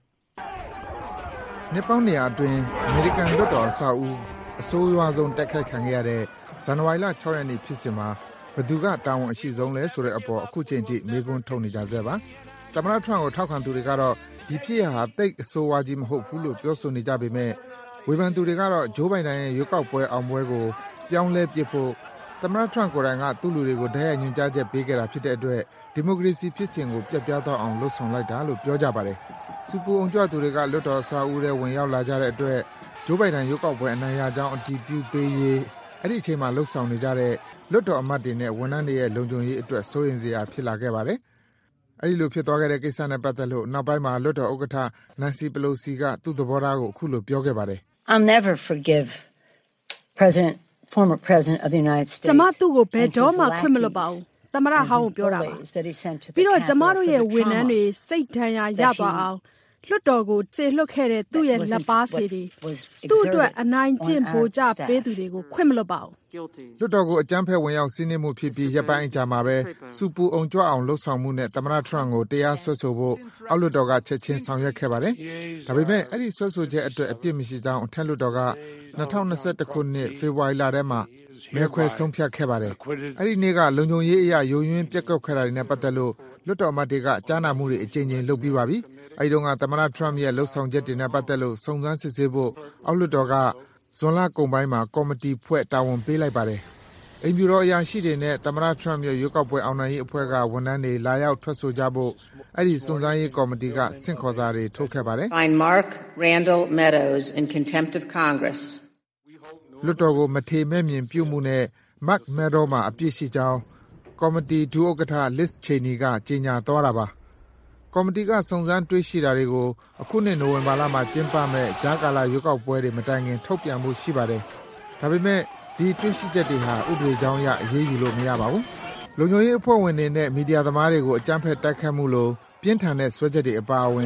။နှစ်ပေါင်း200အတွင်းအမေရိကန်လွတ်တော်အဆောက်အဦအဆိုးရွားဆုံးတိုက်ခိုက်ခံခဲ့ရတဲ့ဇန်နဝါရီလ6ရက်နေ့ဖြစ်စဉ်မှာဘယ်သူကတာဝန်အရှိဆုံးလဲဆိုတဲ့အပေါ်အခုချိန်ထိမေးခွန်းထုတ်နေကြဆဲပါ။သမ္မတထရမ့်ကိုထောက်ခံသူတွေကတော့ဒီဖြစ်ရပ်ဟာတိတ်အဆိုးဝါးကြီးမဟုတ်ဘူးလို့ပြောဆိုနေကြပေမဲ့ဝေဖန်သူတွေကတော့ဂျိုးဘိုင်ဒန်ရဲ့ရွေးကောက်ပွဲအောင်ပွဲကိုပြောင်းလဲပစ်ဖို့သမ္မတထရမ့်ကိုယ်တိုင်ကသူ့လူတွေကိုတိုက်ရိုက်ညွှန်ကြားချက်ပေးခဲ့တာဖြစ်တဲ့အတွက်ဒီမိုကရေစီဖြစ်စဉ်ကိုပြတ်ပြားသွားအောင်လှုံ့ဆော်လိုက်တာလို့ပြောကြပါတယ်။စူပူအောင်ကြွသူတွေကလွတ်တော်အဆောက်အဦထဲဝင်ရောက်လာကြတဲ့အတွက်ဂျိုးဘိုင်ဒန်ရွေးကောက်ပွဲအနိုင်ရကြောင်းအတည်ပြုပေးရေးအဲ့ဒီအချိန်မှာလှုပ်ဆောင်နေကြတဲ့လွတ်တော်အမတ်တွေနဲ့ဝန်ထမ်းတွေရဲ့လုံခြုံရေးအတွက်စိုးရိမ်စရာဖြစ်လာခဲ့ပါတယ်။အဲ့ဒီလိုဖြစ်သွားခဲ့တဲ့ကိစ္စနဲ့ပတ်သက်လို့နောက်ပိုင်းမှာလွတ်တော်ဥက္ကဋ္ဌ Nancy Pelosi ကသူ့သဘောထားကိုအခုလိုပြောခဲ့ပါတယ်။ I'll never forgive former president of the United States. ကျမသူ့ကိုဘယ်တော့မှခွင့်မလွှတ်ပါဘူး။သမ္မတဟောင်းကိုပြောတာပါ။ပြီးတော့ကျမတို့ရဲ့ဝန်ထမ်းတွေစိတ်ဒဏ်ရာရသွားအောင်လွတ်တော်ကိုစေလွတ်ခဲ့တဲ့သူ့ရဲ့လက်ပါစီတွေသူ့အတွက်အနိုင်ကျင့်ပိုကြပေးသူတွေကိုခွင့်မလွှတ်ပါဘူးလွတ်တော်ကိုအကြမ်းဖက်ဝင်ရောက်စီးနင်းမှုဖြစ်ပြီးရပ်ပိုင်းအကြာမှာပဲစူပူအောင်ကြွအောင်လှုပ်ဆောင်မှုနဲ့သမ္မတထရမ့်ကိုတရားစွဲဆိုဖို့အောက်လွတ်တော်ကချက်ချင်းဆောင်ရွက်ခဲ့ပါတယ်။ဒါပေမဲ့အဲ့ဒီစွဲဆိုချက်အတွက်အပြစ်မရှိကြောင်းအထက်လွတ်တော်က2021ခုနှစ်ဖေဖော်ဝါရီလထဲမှာမဲခွဲဆုံးဖြတ်ခဲ့ပါတယ်။အဲ့ဒီနေ့ကလုံခြုံရေးအရာယိုယွင်းပြက်ကွက်ခဲ့တာတွေနဲ့ပတ်သက်လို့လွတ်တော်အမတ်တွေကကြားနာမှုတွေအကြိမ်ကြိမ်လုပ်ပြီးပါပြီ။အဲဒီတုန်းကသမ္မတထရမ့်ရဲ့လှုပ်ဆောင်ချက်တွေနဲ့ပတ်သက်လို့စုံစမ်းစစ်ဆေးဖို့အောက်လွတ်တော်ကဇွန်လကုန်ပိုင်းမှာကော်မတီဖွဲ့တာဝန်ပေးလိုက်ပါတယ်။အိမ်ဖြူတော်အရာရှိတွေနဲ့သမ္မတထရမ့်ရဲ့ရွေးကောက်ပွဲအောင်နိုင်ရေးအဖွဲ့ကဝန်ထမ်းတွေလာရောက်ထွက်ဆိုကြဖို့အဲ့ဒီစုံစမ်းရေးကော်မတီကဆင့်ခေါ်စာတွေထုတ်ခဲ့ပါတယ်။ Find Mark Randall Meadows in contempt of Congress. လွတ်တော်ကိုမထေမဲ့မြင်ပြုမှုနဲ့ Mark Meadows မှာအပြစ်ရှိကြောင်းကော်မတီဒုဥက္ကဋ္ဌ Liz Cheney ကကြေညာသွားတာပါ။ကော်မတီကစုံစမ်းတွေ့ရှိတာတွေကိုအခုနှစ်နိုဝင်ဘာလမှာကျင်းပမဲ့ကြားကာလရွေးကောက်ပွဲတွေမတိုင်ခင်ထုတ်ပြန်မှုရှိပါတယ်။ဒါပေမဲ့ဒီတွေ့ရှိချက်တွေဟာဥပဒေကြောင်းအရအရေးယူလို့မရပါဘူး။လုံခြုံရေးအဖွဲ့ဝင်တွေနဲ့မီဒီယာသမားတွေကိုအကြမ်းဖက်တိုက်ခတ်မှုလိုပြင်းထန်တဲ့ဆွဲချက်တွေအပါအဝင်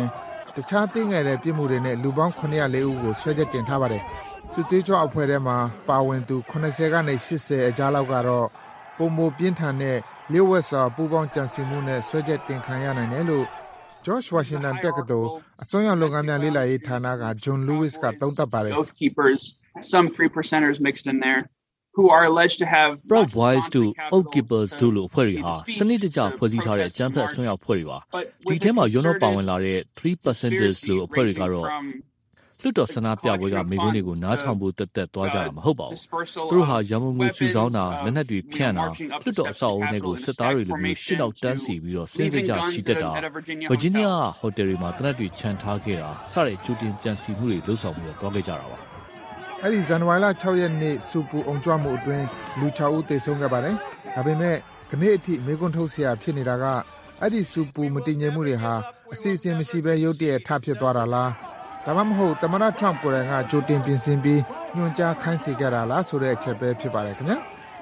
တခြားသိငယ်တဲ့ပြစ်မှုတွေနဲ့လူပေါင်း904ဦးကိုဆွဲချက်တင်ထားပါတယ်။စစ်သွေးကြွအဖွဲ့ထဲမှာပါဝင်သူ80ကနေ80အကြားလောက်ကတော့ပုံမပြင်းထန်တဲ့လျှို့ဝှက်စွာပူးပေါင်းကြံစည်မှုနဲ့ဆွဲချက်တင်ခံရနိုင်တယ်လို့ George Washington တက္ကသိုလ်အစွန်းရောက်လုပ်ငန်းများလေ့လာရေးဌာနက John Lewis ကသုံးသပ်ပါတယ်။ Some 3%ers mixed in there who are alleged to have Proud Boys တို့ Oath Keepers တို့လိုအဖွဲ့တွေဟာစနစ်တကျဖွဲ့စည်းထားတဲ့အကြမ်းဖက်အစွန်းရောက်အဖွဲ့တွေပါဒီထဲမှာရောပါဝင်လာတဲ့ 3%ers လိုအဖွဲ့တွေကတော့လွတ်တော်ဆန္ဒပြပွဲကမိကွန်းတွေကိုနားထောင်ဖို့တက်သွားကြတာမဟုတ်ပါဘူးသူတို့ဟာရမုံငွေစုဆောင်းတာလက်နက်တွေဖြန့်တာလွတ်တော်အဆောက်အအုံတွေကိုစစ်သားတွေလိုမျိုးရှစ်နောက်တန်းစီပြီးတော့စင်ကြကြချီတက်တာ Virginia ဟိုတယ်တွေမှာတနက်တွေခြံထားခဲ့တာစတဲ့ကျူတင်ကြံစီမှုတွေလှုပ်ဆောင်ပြီးတော့ခဲ့ကြတာပါအဲ့ဒီဇန်နဝါရီလ6ရက်နေ့စူပူအောင်ကြွမှုအတွင်းလူ6ဦးသေဆုံးခဲ့ပါတယ်ဒါပေမဲ့ခနေ့အထိမေကွန်းထုတ်เสียဖြစ်နေတာကအဲ့ဒီစူပူမတည်ငြိမ်မှုတွေဟာအစီအစဉ်မရှိဘဲရုတ်တရက်ထဖြစ်သွားတာလားဒါမှမဟုတ်သမ္မတထရမ့်ကိုယ်တိုင်ကကြိုတင်ပြင်ဆင်ပြီးညွှန်ကြားခိုင်းစေကြတာလားဆိုတဲ့အချက်ပဲဖြစ်ပါတယ်ခင်ဗျာ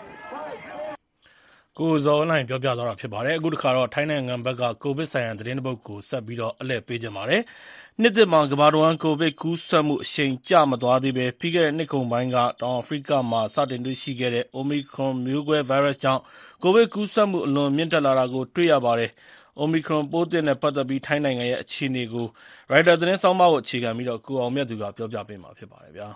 ကိုဇော်နိုင်ပြောပြသွားတာဖြစ်ပါတယ်အခုတခါတော့ထိုင်းနိုင်ငံဘက်ကကိုဗစ်ဆိုင်ရာသတင်းတစ်ပုဒ်ကိုဆက်ပြီးတော့အလှည့်ပေးကြပါတယ်နှစ်သစ်မှာကမ္ဘာတော်ဝန်ကိုဗစ်ကူးစက်မှုအရှိန်ကျမသွားသေးပဲပြီးခဲ့တဲ့နှစ်ကုန်ပိုင်းကတောင်အာဖရိကမှာစတင်တွေ့ရှိခဲ့တဲ့ Omicron မျိုးကွဲ virus ကြောင့်ကိုဗစ်ကူးစက်မှုအလွန်မြင့်တက်လာတာကိုတွေ့ရပါတယ်Omicron ပိုးသစ်နဲ့ပတ်သက်ပြီးထိုင်းနိုင်ငံရဲ့အခြေအနေကို Reuters သတင်းဆောင်းပါးကိုအခြေခံပြီးတော့ကိုအောင်မြတ်သူကပြောပြပေးမှာဖြစ်ပါတယ်ဗျာ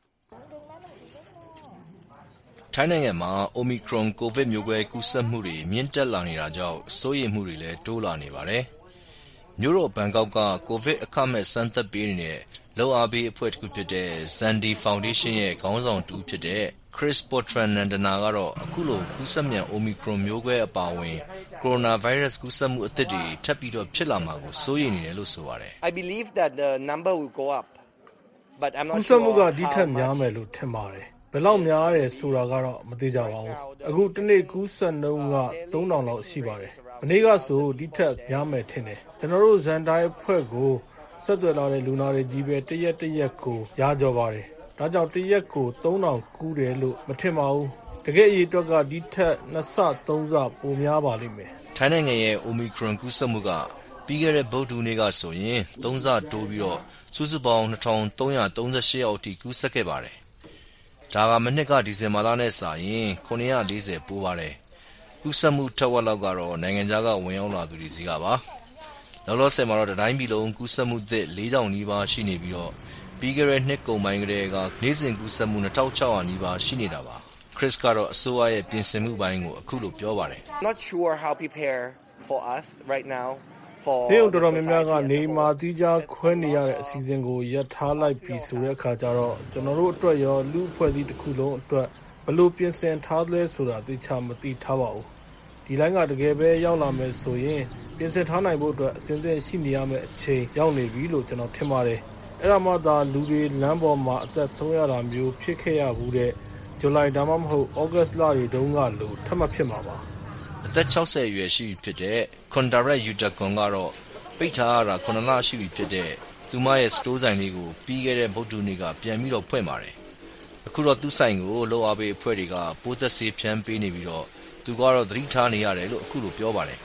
ထိုင်းနိုင်ငံမှာ Omicron ကိုဗစ်မျိုးကွဲကူးစက်မှုတွေမြင့်တက်လာနေတာကြောင့်စိုးရိမ်မှုတွေလည်းတိုးလာနေပါတယ်မြို့တော်ဘန်ကောက်ကကိုဗစ်အခမဲ့စမ်းသပ်ပေးနေတဲ့လောက်အားပေးအဖွဲ့တစ်ခုဖြစ်တဲ့ Zandi Foundation ရဲ့ခေါင်းဆောင်တူဖြစ်တဲ့ Chris Portranandana ကတော့အခုလိုကူးစက်မြန် Omicron မျိုးကွဲအပါအဝင် Coronavirus ကူးစက်မှုအသစ်တွေထပ်ပြီးတော့ဖြစ်လာမှာကိုစိုးရိမ်နေတယ်လို့ဆိုပါတယ် I believe that the number will go up but I'm not sure ကူးစက်မှုကဒီထက်များမယ်လို့ထင်ပါတယ်ဘယ်လောက်များတယ်ဆိုတာကတော့မသိကြပါဘူးအခုတနေ့ကူးစက်နှုန်းက 3000 လောက်ရှိပါတယ်မနေ့ကဆိုဒီထက်များမယ်ထင်တယ်ကျွန်တော်တို့ဇန်တိုင်းအဖွဲ့ကိုဆက်သွယ်လာတဲ့လူနာတွေကြီးပဲတရက်ကိုရာကြော်ပါတယ်ဒါကြောင့်တရက်ကို 3000 ကူးတယ်လို့မထင်ပါဘူးတကယ်အရေးအတွက်ကဒီထက်2ဆ3ဆပိုများပါလိမ့်မယ်ထိုင်းနိုင်ငံရဲ့ Omicron ကူးစက်မှုကပြီးခဲ့တဲ့ဗုဒ္ဓနေ့ကဆိုရင်3ဆတိုးပြီးတော့စုစုပေါင်း2338ယောက်အထိကူးစက်ခဲ့ပါတယ်ဒါကမနှစ်ကဒီဇင်ဘာလနဲ့စာရင်940ပိုးပါတယ်ကူးစက်မှုထက်ဝက်လောက်ကတော့နိုင်ငံခြားကဝင်ရောက်လာသူတွေစီကပါလောလောဆယ်မှာတော့တိုင်းပြည်လုံးကူးစက်မှုသစ် 4000 နီးပါးရှိနေပြီးတော့ပြီးခဲ့တဲ့နှစ်ကုန်ပိုင်းကတည်းကနေ့စဉ်ကူးစက်မှု2600 နီးပါးရှိနေတာပါ Chris ကတော့အစိုးရရဲ့ပြင်ဆင်မှုပိုင်းကိုအခုလိုပြောပါတယ် Not sure how prepare for us right now for စေုံတော်တော်များများကနေမာသီးခြားခွဲနေရတဲ့အစီအစဉ်ကိုရပ်ထားလိုက်ပြီးဆိုတဲ့အခါကျတော့ကျွန်တော်တို့အတွက်ရောလူအဖွဲ့အစည်းတစ်ခုလုံးအတွက်ဘယ်လိုပြင်ဆင်ထားလဲဆိုတာသိချမသိထားပါဘူးဒီလိုင်းကတကယ်ပဲရောက်လာမယ်ဆိုရင်ပြင်ဆင်ထားနိုင်ဖို့အတွက်အစဉ်သင့်ရှိနေရမယ့်အချိန်ရောက်နေပြီလို့ကျွန်တော်ထင်ပါတယ်အဲ့ဒါမှသာလူတွေလမ်းပေါ်မှာအသက်ဆုံးရတာမျိုးဖြစ်ခဲ့ရဘူးတဲ့ဇူလိုင်ဒါမှမဟုတ်ဩဂတ်လတွေတုန်းကလို့ထပ်မဖြစ်မှာပါအသက်60အရွယ်ရှိဖြစ်တဲ့ Kondarat Yutakon ကတော့ပိတ်ထားရတာ9လရှိပြီဖြစ်တဲ့သူမရဲ့စတိုးဆိုင်လေးကိုပြီးခဲ့တဲ့ဗုဒ္ဓနေ့ကပြန်ပြီးတော့ဖွင့်ပါတယ်အခုတော့သူ့ဆိုင်ကိုလောက်အားပေးအဖွဲ့တွေကပိုးသက်ဆေးဖြန်းပေးနေပြီးတော့သူကတော့သတိထားနေရတယ်လို့အခုလိုပြောပါတယ်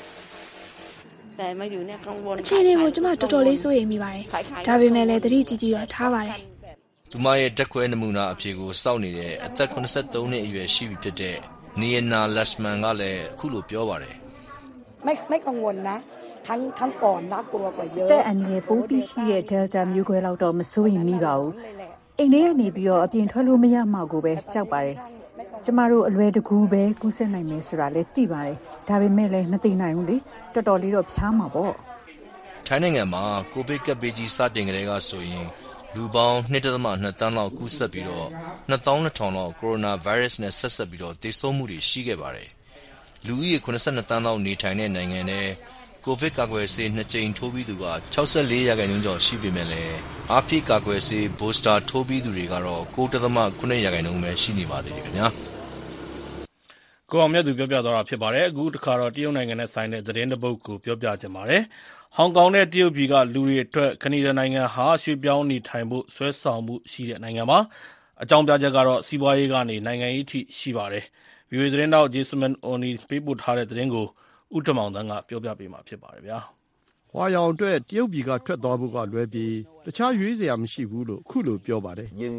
အခြေအနေကိုကျွန်မတော်တော်လေးစိုးရိမ်မိပါတယ်ဒါပေမဲ့လည်းသတိကြီးကြီးတော့ထားပါတယ်သူမရဲ့တက်ခွဲနမူနာအဖြေကိုစောင့်နေတဲ့အသက်83နှစ်အရွယ်ရှိပြီဖြစ်တဲ့ Niana Lashman ကလည်းအခုလိုပြောပါတယ်ไม่กังวลนะครั้งก่อนน่ากลัวกว่าเยอะแต่อันนี้ပိုးပြီးရှိတဲ့ Delta မျိုးကွဲလောက်တော့မစိုးရိမ်မိပါဘူးအိမ်ထဲကနေပြီးတော့အပြင်ထွက်လို့မရမှကိုပဲကြောက်ပါတယ်ကျမတို့အလွယ်တကူပဲကူးစက်နိုင်မယ်ဆိုတာလည်းသိပါတယ်ဒါပေမဲ့လည်းမသိနိုင်ဘူးလေတော်တော်လေးတော့ဖျားမှာပေါ့ထိုင်းနိုင်ငံမှာကိုဗစ်ကပ်ဘေးကြီးစတင်ကြတဲ့ကဆိုရင်လူပေါင်း 2.2 သန်းလောက်ကူးစက်ပြီးတော့22,000 လောက်ကိုရိုနာဗိုင်းရပ်စ်နဲ့ဆက်စပ်ပြီးတော့သေဆုံးမှုတွေရှိခဲ့ပါတယ်လူဦးရေ82 သန်းလောက်နေထိုင်တဲ့နိုင်ငံနဲ့ကိုဗစ်ကာကွယ်ဆေး2 ကြိမ်ထိုးပြီးသူက 64% ကျော်ရှိပေမဲ့လည်းအားဖြည့်ကာကွယ်ဆေး booster ထိုးပြီးသူတွေကတော့ 9.9% ပဲရှိနေပါသေးတယ်ခင်ဗျာကိုအောင်မြတ်သူပြောပြသွားတာဖြစ်ပါတယ်အခုတခါတော့တရုတ်နိုင်ငံနဲ့ဆိုင်တဲ့သတင်းတစ်ပုဒ်ကိုပြောပြချင်ပါတယ်ဟောင်ကောင်နဲ့တရုတ်ပြည်ကလူတွေအတွက်ကနေဒါနိုင်ငံဟာရွှေ့ပြောင်းနေထိုင်ဖို့ဆွဲဆောင်မှုရှိတဲ့နိုင်ငံပါအကြောင်းပြချက်ကတော့စီးပွားရေးကနေနိုင်ငံရေးထိရှိပါတယ် VOA သတင်းတောက် Jason Oni ပေးပို့ထားတဲ့သတင်းကိုဦးတမောင်တန်းကပြောပြပေးမှာဖြစ်ပါတယ်ဗျာဟွာရောင်အတွက်တရုတ်ပြည်ကထွက်သွားဖို့ကလွဲပြီးတခြားရွေးစရာမရှိဘူးလို့ခုလိုပြောပါတယ်ကျွန်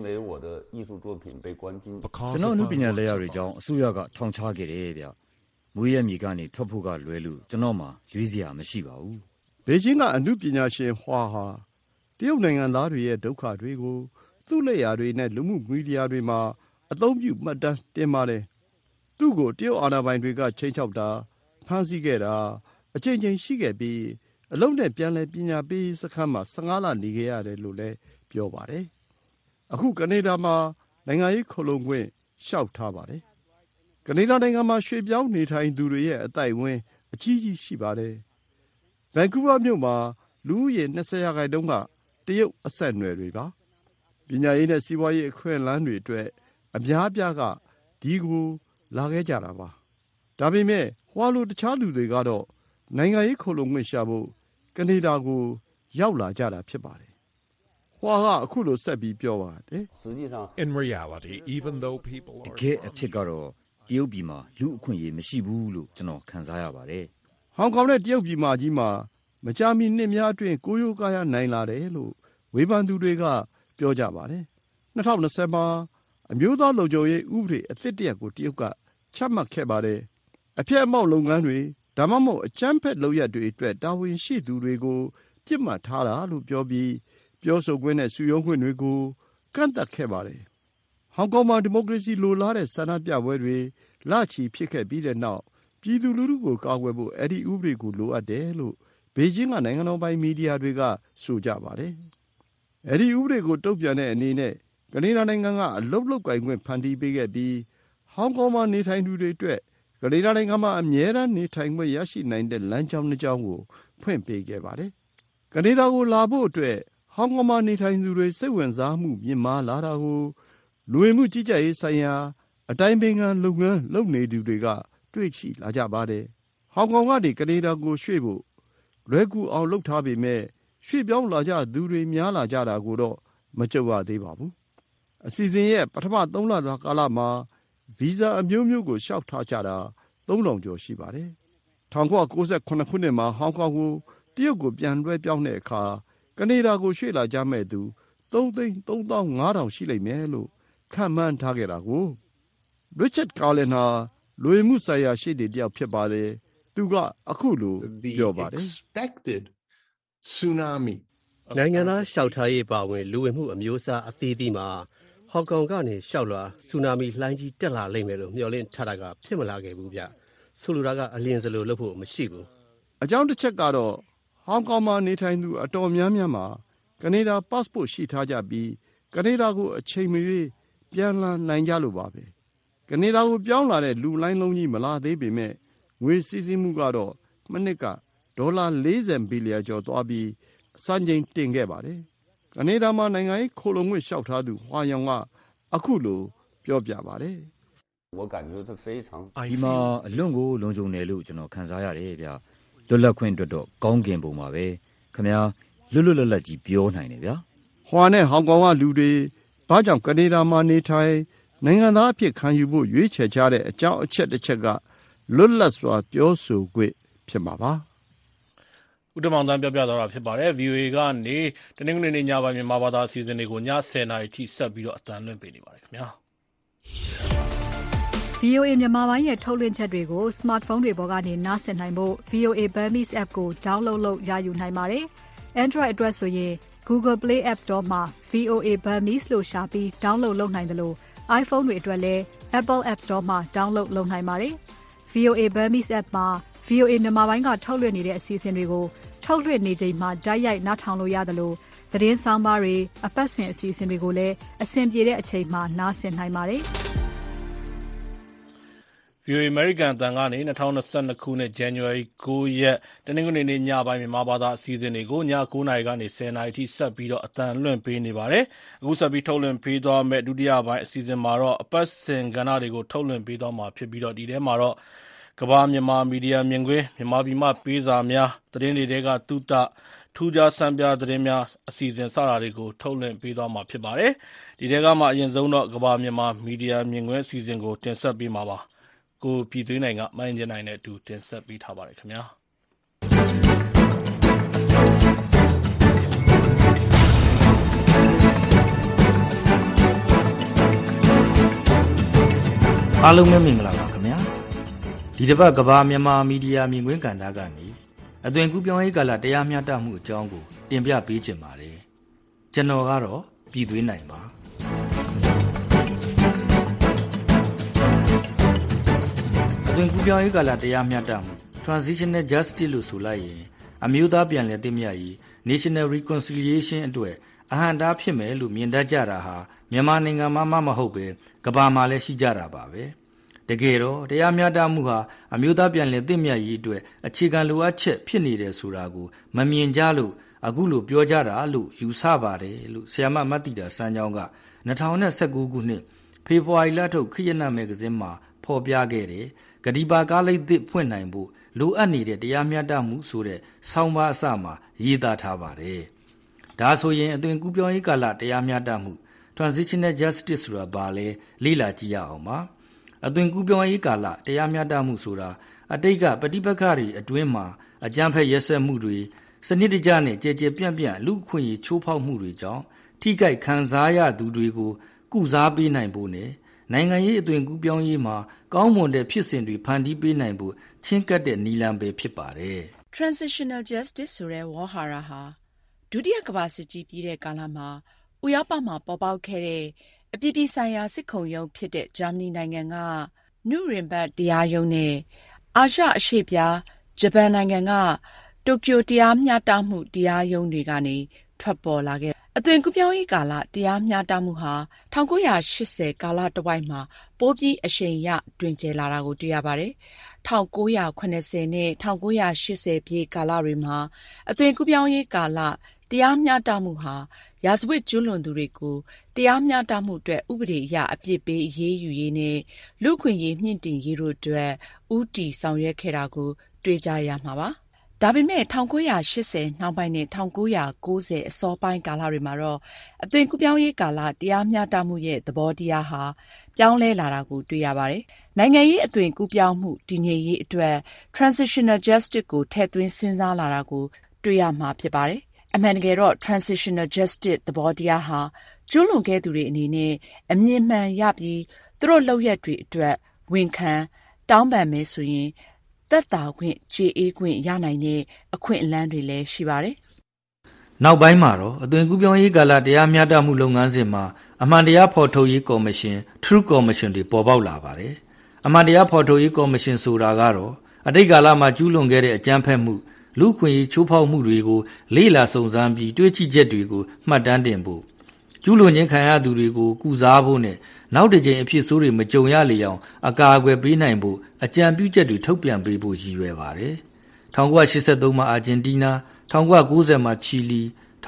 တော်အနုပညာလက်ရာတွေကြောင့်အစိုးရကထောင်ချခဲ့တယ်ဗျမွေးရမြေကနေထွက်ဖို့ကလွဲလို့ကျွန်တော်မှရွေးစရာမရှိပါဘူးဘေကျင်းကအနုပညာရှင်ဟွာဟာတရုတ်နိုင်ငံသားတွေရဲ့ဒုက္ခတွေကိုသူ့လက်ရာတွေနဲ့လူမှုမီဒီယာတွေမှာအသုံးပြုမှတ်တမ်းတင်ပါတယ်သူ့ကိုတရုတ်အာဏာပိုင်တွေကချိန်ချောက်တာဖမ်းဆီးခဲ့တာအချိန်ချင်းရှိခဲ့ပြီးအလုံးနဲ့ပြန်လဲပညာပေးစခန်းမှာ15လနေခဲ့ရတယ်လို့လည်းပြောပါတယ်အခုကနေဒါမှာနိုင်ငံရေးခုံလုံခွင့်လျှောက်ထားပါတယ်ကနေဒါနိုင်ငံမှာရွှေပြောင်းနေထိုင်သူတွေရဲ့အတိုက်အဝန်းအကြီးကြီးရှိပါတယ်ဗန်ကူးဗားမြို့မှာလူဦးရေ20%ကတရုတ်အဆက်အနွယ်တွေပါပညာရေးနဲ့စီးပွားရေးအခွင့်အလမ်းတွေအတွက်အများအပြားကဒီကိုလာခဲ့ကြတာပါဒါပေမဲ့ဟွာလိုတခြားလူတွေကတော့နိုင်ငံရေးခုံလုံခွင့်ရှာဖို့ကနေဒါကိုရောက်လာကြတာဖြစ်ပါတယ်ဟွာကအခုလိုဆက်ပြီးပြောပါတယ် In reality even though people are တကယ်အဖြစ်ကတော့တရုတ်ပြည်မှာလူအခွင့်အရေးမရှိဘူးလို့ကျွန်တော်ခံစားရပါတယ်ဟောင်ကောင်နဲ့တရုတ်ပြည်မှာကြီးမှာမကြာမီနှစ်များအတွင်းကိုရိုးကားရနိုင်လာတယ်လို့ဝေဖန်သူတွေကပြောကြပါတယ်2020မှာအမျိုးသားလုံခြုံရေးဥပဒေအသစ်တစ်ရပ်ကိုတရုတ်ကချမှတ်ခဲ့ပါတယ်အဖျက်အမှောက်လုပ်ငန်းတွေဒါမှမဟုတ်အကြမ်းဖက်လုပ်ရပ်တွေအတွက်တာဝန်ရှိသူတွေကိုပြစ်မှတ်ထားတာလို့ပြောပြီးပြောဆိုခွင့်နဲ့စုရုံးခွင့်တွေကိုကန့်သတ်ခဲ့ပါတယ်ဟောင်ကောင်မှာဒီမိုကရေစီလိုလားတဲ့ဆန္ဒပြပွဲတွေလချီဖြစ်ခဲ့ပြီးတဲ့နောက်ပြည်သူလူထုကိုကာကွယ်ဖို့အဲ့ဒီဥပဒေကိုလိုအပ်တယ်လို့ဘေကျင်းကနိုင်ငံတော်ပိုင်မီဒီယာတွေကဆိုကြပါတယ်အဲ့ဒီဥပဒေကိုတုံ့ပြန်တဲ့အနေနဲ့ကနေဒါနိုင်ငံကအလုတ်လုတ်ကိုင်ခွင့်ဖန်တီးပေးခဲ့ပြီးဟောင်ကောင်မှာနေထိုင်သူတွေအတွက်ကနေဒါနိုင်ငံမှာအမြဲတမ်းနေထိုင်ခွင့်ရရှိနိုင်တဲ့လမ်းကြောင်းနှစ်ကြောင်းကိုဖွင့်ပေးခဲ့ပါတယ်ကနေဒါကိုလာဖို့အတွက်ဟောင်ကောင်မှာနေထိုင်သူတွေစိတ်ဝင်စားမှုမြင့်မားလာတာကိုလူဝင်မှုကြီးကြပ်ရေးဆိုင်ရာအတိုင်းပင်ခံလုပ်ငန်းလုပ်နေသူတွေကတွေ့ရှိလာကြပါတယ်ဟောင်ကောင်ကနေကနေဒါကိုရွှေ့ဖို့လွယ်ကူအောင်လုပ်ထားပေမဲ့ရွှေ့ပြောင်းလာကြသူတွေများလာကြတာကိုတော့မကြုံရသေးပါဘူးအစီအစဉ်ရဲ့ပထမ3လတာကာလမှာဗီဇာအမျိုးမျိုးကိုလျှောက်ထားကြတာ3000ကျော်ရှိပါတယ်1998ခုနှစ်မှာဟောင်ကောင်ကိုတရုတ်ကိုပြန်လွှဲပြောင်းတဲ့အခါကနေဒါကိုရွှေ့လာကြမဲ့သူ335,000ရှိလိမ့်မယ်လို့ခန့်မှန်းထားခဲ့တာကို Richard Carlin ဟာလူဝင်မှုဆိုင်ရာရှေ့နေတယောက်ဖြစ်ပါတယ်သူကအခုလိုပြောပါတယ် tsunami နိုင်ငံသားလျှောက်ထားရေးပါဝင်လူဝင်မှုအမျိုးအစားအသီးသီးမှာဟောင်ကောင်ကနေလျှောက်လာဆူနာမီလှိုင်းကြီးတက်လာလိမ့်မယ်လို့မျှော်လင့်ထားတာကဖြစ်မလာခဲ့ဘူးဗျဆိုလိုတာကအလင်းစလိုလုပ်ဖို့မရှိဘူးအကြောင်းတစ်ချက်ကတော့ဟောင်ကောင်မှာနေထိုင်သူအတော်များများမှာကနေဒါ passport ရှိထားကြပြီးကနေဒါကိုအချိန်မရွေးပြန်လာနိုင်ကြလို့ပါပဲကနေဒါကိုပြောင်းလာတဲ့လူလိုင်းလုံးကြီးမလာသေးပေမဲ့ငွေစည်းစိမ်မှုကတော့မနှစ်ကဒေါ်လာ40ဘီလီယံကျော်သွားပြီးအစံချိန်တင်ခဲ့ပါတယ်ကနေဒါမှာနိုင်ငံရေးခိုလုံငွေလျှောက်ထားသူဟွာယောင်ကအခုလိုပြောပြပါတယ်ဒီမှာအလွန်ကိုလုံခြုံတယ်လို့ကျွန်တော်ခံစားရတယ်ဗျလွတ်လပ်ခွင့်အတွက်တော့ကောင်းကင်ပုံပါပဲခင်ဗျာလွတ်လွတ်လပ်လပ်ကြီးပြောနိုင်တယ်ဗျဟွာနဲ့ဟောင်ကောင်ကလူတွေဘာကြောင့်ကနေဒါမှာနေထိုင်နိုင်ငံသားအဖြစ်ခံယူဖို့ရွေးချယ်ကြတဲ့အကြောင်းအချက်တစ်ချက်ကလွတ်လပ်စွာပြောဆိုခွင့်ဖြစ်မှာပါဦးတမောင်တန်းပြောပြသွားတာဖြစ်ပါတယ် VOA ကနေတနင်္ဂနွေနေ့ညပိုင်းမြန်မာဘာသာအစီအစဉ်တွေကိုည10:00 နာရီထိဆက်ပြီးတော့အသံလွှင့်ပေးနေပါတယ်ခင်ဗျာ VOA မြန်မာပိုင်းရဲ့ထုတ်လွှင့်ချက်တွေကို smartphone တွေပေါ်ကနေနားဆင်နိုင်ဖို့ VOA Burmese app ကို download လုပ်ရယူနိုင်ပါတယ် Android အတွက်ဆိုရင် Google Play App Store မှာ VOA Burmese လို့ရှာပြီး download လုပ်နိုင်တယ်လို့ iPhone တွေအတွက်လည်း Apple App Store မှာ download လုပ်နိုင်ပါတယ် VOA Burmese app မှာ VOA မြန်မာပိုင်းကထုတ်လွှင့်နေတဲ့အစီအစဉ်တွေကိုထုတ်လွှင့်နေချိန်မှာတိုက်ရိုက်နားထောင်လို့ရတယ်လို့သတင်းဆောင်ပါတွေအပတ်စဉ်အစီအစဉ်တွေကိုလည်းအဆင်ပြေတဲ့အချိန်မှာနားဆင်နိုင်ပါတယ် VOA American အသံကနေ2022ခုနှစ် January 9 ရက်တနင်္ဂနွေနေ့ညပိုင်းမြန်မာဘာသာအစီအစဉ်တွေကိုည9:00 နာရီကနေ10:00 နာရီထိဆက်ပြီးတော့အသံလွှင့်ပေးနေပါတယ်။အခုဆက်ပြီးထုတ်လွှင့်ပေးသွားမယ့်ဒုတိယပိုင်းအစီအစဉ်မှာတော့အပတ်စဉ်ကဏ္ဍတွေကိုထုတ်လွှင့်ပေးသွားမှာဖြစ်ပြီးတော့ဒီထဲမှာတော့ကမ္ဘာမြန်မာမီဒီယာမြင်ကွင်းမြန်မာပြည်မှပေးစာများသတင်းတွေကသုတထူးခြားစံပြသတင်းများအစီအစဉ်စတာတွေကိုထုတ်လွှင့်ပေးသွားမှာဖြစ်ပါတယ်။ဒီထဲကမှအရင်ဆုံးတော့ကမ္ဘာမြန်မာမီဒီယာမြင်ကွင်းအစီအစဉ်ကိုတင်ဆက်ပေးမှာပါ။ကိုပြည်သွေးနိုင်ကမိုင်းကျင်းနိုင်နဲ့အတူတင်ဆက်ပေးထားပါတယ်ခင်ဗျာ။အားလုံးပဲမင်္ဂလာပါခင်ဗျာဒီတစ်ပတ်ကဘာမြန်မာမီဒီယာမြင်ကွင်းကဏ္ဍကနေအသွင်ကူးပြောင်းရေးကာလတရားမျှတမှုအကြောင်းကိုတင်ပြပေးချင်ပါတယ်ကျွန်တော်ကတော့ပြည်သွင်းနိုင်ပါအသွင်ကူးပြောင်းရေးကာလတရားမျှတမှု Transitional Justice လို့ဆိုလိုက်ရင်အမျိုးသားပြန်လည်သင့်မြတ်ရေး National Reconciliation အတွက်အဟန့်တားဖြစ်မယ်လို့မြင်တတ်ကြတာဟာမြန်မာနိုင်ငံမှာမှမဟုတ်ပဲကမ္ဘာမှာလည်းရှိကြတာပါပဲတကယ်တော့တရားမျှတမှုဟာအမျိုးသားပြန်လည်သင့်မြတ်ရေးအတွက်အခြေခံလိုအပ်ချက်ဖြစ်နေတယ်ဆိုတာကိုမမြင်ကြလို့အခုလိုပြောကြတာလို့ယူဆပါတယ်လို့ဆရာမမတ်တီတာစန်းချောင်းက2019ခုနှစ်ဖေဖော်ဝါရီလထုတ်ခေတ်ရနမဂ္ဂဇင်းမှာဖော်ပြခဲ့တဲ့ဂဒီပါကားလိပ်သစ်ဖွင့်နိုင်ဖို့လိုအပ်နေတဲ့တရားမျှတမှုဆိုတဲ့ဆောင်းပါးအစမှာရေးသားထားပါတယ်ဒါဆိုရင်အသွင်ကူးပြောင်းရေးကာလတရားမျှတမှု Transitional Justice ဆိုတာဘာလဲလေ့လာကြည့်ရအောင်ပါအသွင်ကူးပြောင်းရေးကာလတရားမျှတမှုဆိုတာအတိတ်ကပဋိပက္ခတွေအတွင်းမှာအကြမ်းဖက်ရက်စက်မှုတွေစနစ်တကျနဲ့ကြဲကြဲပြန့်ပြန့်လူ့အခွင့်အရေးချိုးဖောက်မှုတွေကြောင့်ထိခိုက်ခံစားရသူတွေကိုကုစားပေးနိုင်ဖို့နဲ့နိုင်ငံရေးအသွင်ကူးပြောင်းရေးမှာကောင်းမွန်တဲ့ဖြစ်စဉ်တွေဖန်တီးပေးနိုင်ဖို့ချင်းကပ်တဲ့နည်းလမ်းပဲဖြစ်ပါတယ် Transitional Justice ဆိုတဲ့ဝါဟာရဟာဒုတိယကမ္ဘာစစ်ကြီးပြီးတဲ့ကာလမှာဥရောပမှာပေါ်ပေါက်ခဲ့တဲ့အပြည်ပြည်ဆိုင်ရာစစ်ခုံရုံးဖြစ်တဲ့ဂျာမနီနိုင်ငံကနူရင်ဘတ်တရားရုံးနဲ့အာရှအရှေ့ပြားဂျပန်နိုင်ငံကတိုကျိုတရားမျှတမှုတရားရုံးတွေကနေထွက်ပေါ်လာခဲ့အသွင်ကူးပြောင်းရေးကာလတရားမျှတမှုဟာ1980ကာလတစ်ဝိုက်မှာပိုပြီးအရှိန်ရတွင်ကျယ်လာတာကိုတွေ့ရပါတယ်1980နဲ့1980ပြည့်ကာလတွေမှာအသွင်ကူးပြောင်းရေးကာလတရားမျှတမှုဟာရာဇဝတ်ကျူးလွန်သူတွေကိုတရားမျှတမှုအတွက်ဥပဒေအရအပြစ်ပေးအရေးယူရေးနဲ့လူ့အခွင့်အရေးမြင့်တင်ရေးတို့အတွက်ဦးတည်ဆောင်ရွက်ခဲ့တာကိုတွေ့ကြရမှာပါ။ဒါပေမဲ့1980နှောင်းပိုင်းနဲ့1990အစောပိုင်းကာလတွေမှာတော့အသွင်ကူးပြောင်းရေးကာလတရားမျှတမှုရဲ့သဘောတရားဟာပြောင်းလဲလာတာကိုတွေ့ရပါတယ်။နိုင်ငံရေးအသွင်ကူးပြောင်းမှုတည်ငြိမ်ရေးအတွက် Transitional Justice ကိုထည့်သွင်းစဉ်းစားလာတာကိုတွေ့ရမှာဖြစ်ပါတယ်။အမှန်တကယ်တော့ Transitional Justice သဘောတရားဟာကျူးလွန်ခဲ့သူတွေအနေနဲ့အမြင်မှန်ရပြီးသူတို့လုပ်ရက်တွေအတွက်ဝန်ခံတောင်းပန်မယ်ဆိုရင်သက်သာခွင့်ကြေအေးခွင့်ရနိုင်တဲ့အခွင့်အလမ်းတွေလည်းရှိပါတယ်။နောက်ပိုင်းမှာတော့အသွင်ကူးပြောင်းရေးကာလတရားမျှတမှုလုပ်ငန်းစဉ်မှာအမှန်တရားဖော်ထုတ်ရေးကော်မရှင် True Commission တွေပေါ်ပေါက်လာပါတယ်။အမှန်တရားဖော်ထုတ်ရေးကော်မရှင်ဆိုတာကတော့အတိတ်ကာလမှာကျူးလွန်ခဲ့တဲ့အကြမ်းဖက်မှုလူ့ခွင့်ရေးချိုးဖောက်မှုတွေကိုလေ့လာစုံစမ်းပြီးတွေ့ရှိချက်တွေကိုမှတ်တမ်းတင်ဖို့ကျူးလွန်ခြင်းခံရသူတွေကိုကုစားဖို့နဲ့နောက်တစ်ကြိမ်အဖြစ်ဆိုးတွေမကြုံရလေအောင်အကာအကွယ်ပေးနိုင်ဖို့အကြံပြုချက်တွေထုတ်ပြန်ပေးဖို့ရည်ရွယ်ပါတယ်။1983မှာအာဂျင်တီးနား1990မှာချီလီ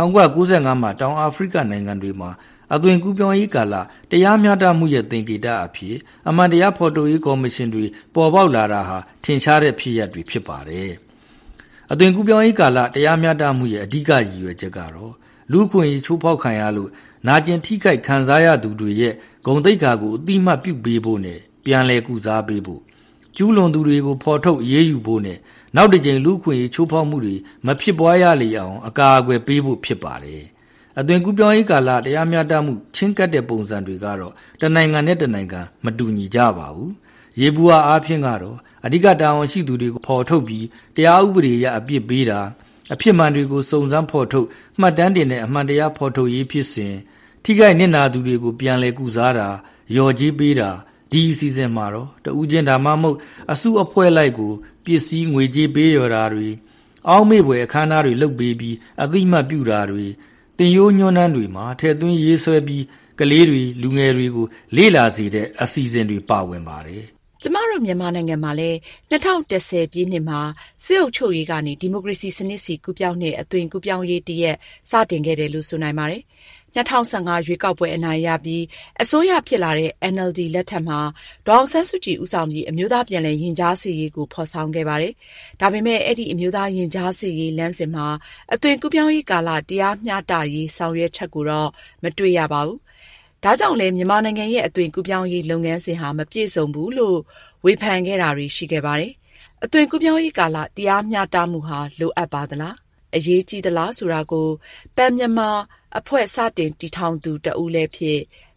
1995မှာတောင်အာဖရိကနိုင်ငံတွေမှာအသွင်ကူးပြောင်းရေးကာလတရားမျှတမှုရဲ့သင်္ကေတအဖြစ်အမှန်တရားဖော်ထုတ်ရေးကော်မရှင်တွေပေါ်ပေါက်လာတာဟာထင်ရှားတဲ့ဖြစ်ရပ်တွေဖြစ်ပါတယ်။အသွင်ကူးပြောင်းရေးကာလတရားမျှတမှုရဲ့အဓိကရည်ရွယ်ချက်ကတော့လူ့အခွင့်အရေးချိုးဖောက်ခံရလို့နာကျင်ထိခိုက်ခံစားရသူတွေရဲ့ဂုဏ်သိက္ခာကိုအတိမတ်ပြုပေးဖို့နဲ့ပြန်လည်ကုစားပေးဖို့ကျူးလွန်သူတွေကိုဖော်ထုတ်အရေးယူဖို့နဲ့နောက်တစ်ကြိမ်လူ့အခွင့်အရေးချိုးဖောက်မှုတွေမဖြစ်ပွားရလေအောင်အကာအကွယ်ပေးဖို့ဖြစ်ပါတယ်။အသွင်ကူးပြောင်းရေးကာလတရားမျှတမှုချင်းကပ်တဲ့ပုံစံတွေကတော့တနိုင်ငံနဲ့တနိုင်ငံမတူညီကြပါဘူး။ရေဘူးအားဖြင့်ကတော့အဓိကတာဝန်ရှိသူတွေကိုဖော်ထုတ်ပြီးတရားဥပဒေအရအပြစ်ပေးတာအဖြစ်မှန်တွေကိုစုံစမ်းဖော်ထုတ်မှတ်တမ်းတင်တဲ့အမှန်တရားဖော်ထုတ်ရေးဖြစ်စဉ်ထိခိုက်နစ်နာသူတွေကိုပြန်လည်ကုစားတာရော်ကြီးပေးတာဒီအစီအစဉ်မှာတော့တဦးချင်းဒါမှမဟုတ်အစုအဖွဲ့လိုက်ကိုပစ္စည်းငွေကြေးပေးရတာတွေအောက်မေ့ဖွယ်အခမ်းအနားတွေလုပ်ပေးပြီးအသိမှတ်ပြုတာတွေတင်ရိုးညွှန်းနှန်းတွေမှာထည့်သွင်းရေးဆွဲပြီးကလေးတွေလူငယ်တွေကိုလေ့လာစေတဲ့အစီအစဉ်တွေပါဝင်ပါတယ်ကျမတို့မြန်မာနိုင်ငံမှာလည်း2010ပြည့်နှစ်မှာစစ်အုပ်ချုပ်ရေးကနေဒီမိုကရေစီစနစ်စီကူးပြောင်းတဲ့အသွင်ကူးပြောင်းရေးတရက်စတင်ခဲ့တယ်လို့ဆိုနိုင်ပါတယ်။2015ရွေးကောက်ပွဲအနိုင်ရပြီးအစိုးရဖြစ်လာတဲ့ NLD လက်ထက်မှာဒေါအောင်ဆန်းစုကြည်ဦးဆောင်ပြီးအမျိုးသားပြန်လည်ရင်ကြားစေ့ရေးကိုဖော်ဆောင်ခဲ့ပါတယ်။ဒါပေမဲ့အဲ့ဒီအမျိုးသားရင်ကြားစေ့ရေးလမ်းစဉ်မှာအသွင်ကူးပြောင်းရေးကာလတရားမျှတရေးဆောင်ရွက်ချက်ကိုတော့မတွေ့ရပါဘူး။ဒါကြောင့်လည်းမြန်မာနိုင်ငံရဲ့အသွင်ကူးပြောင်းရေးလုပ်ငန်းစဉ်ဟာမပြည့်စုံဘူးလို့ဝေဖန်ခဲ့တာတွေရှိခဲ့ပါတယ်။အသွင်ကူးပြောင်းရေးကာလတရားမျှတမှုဟာလိုအပ်ပါသလား။အရေးကြီးသလားဆိုတာကိုပန်မြန်မာအဖွဲ့စတင်တည်ထောင်သူတဦးလည်းဖြစ်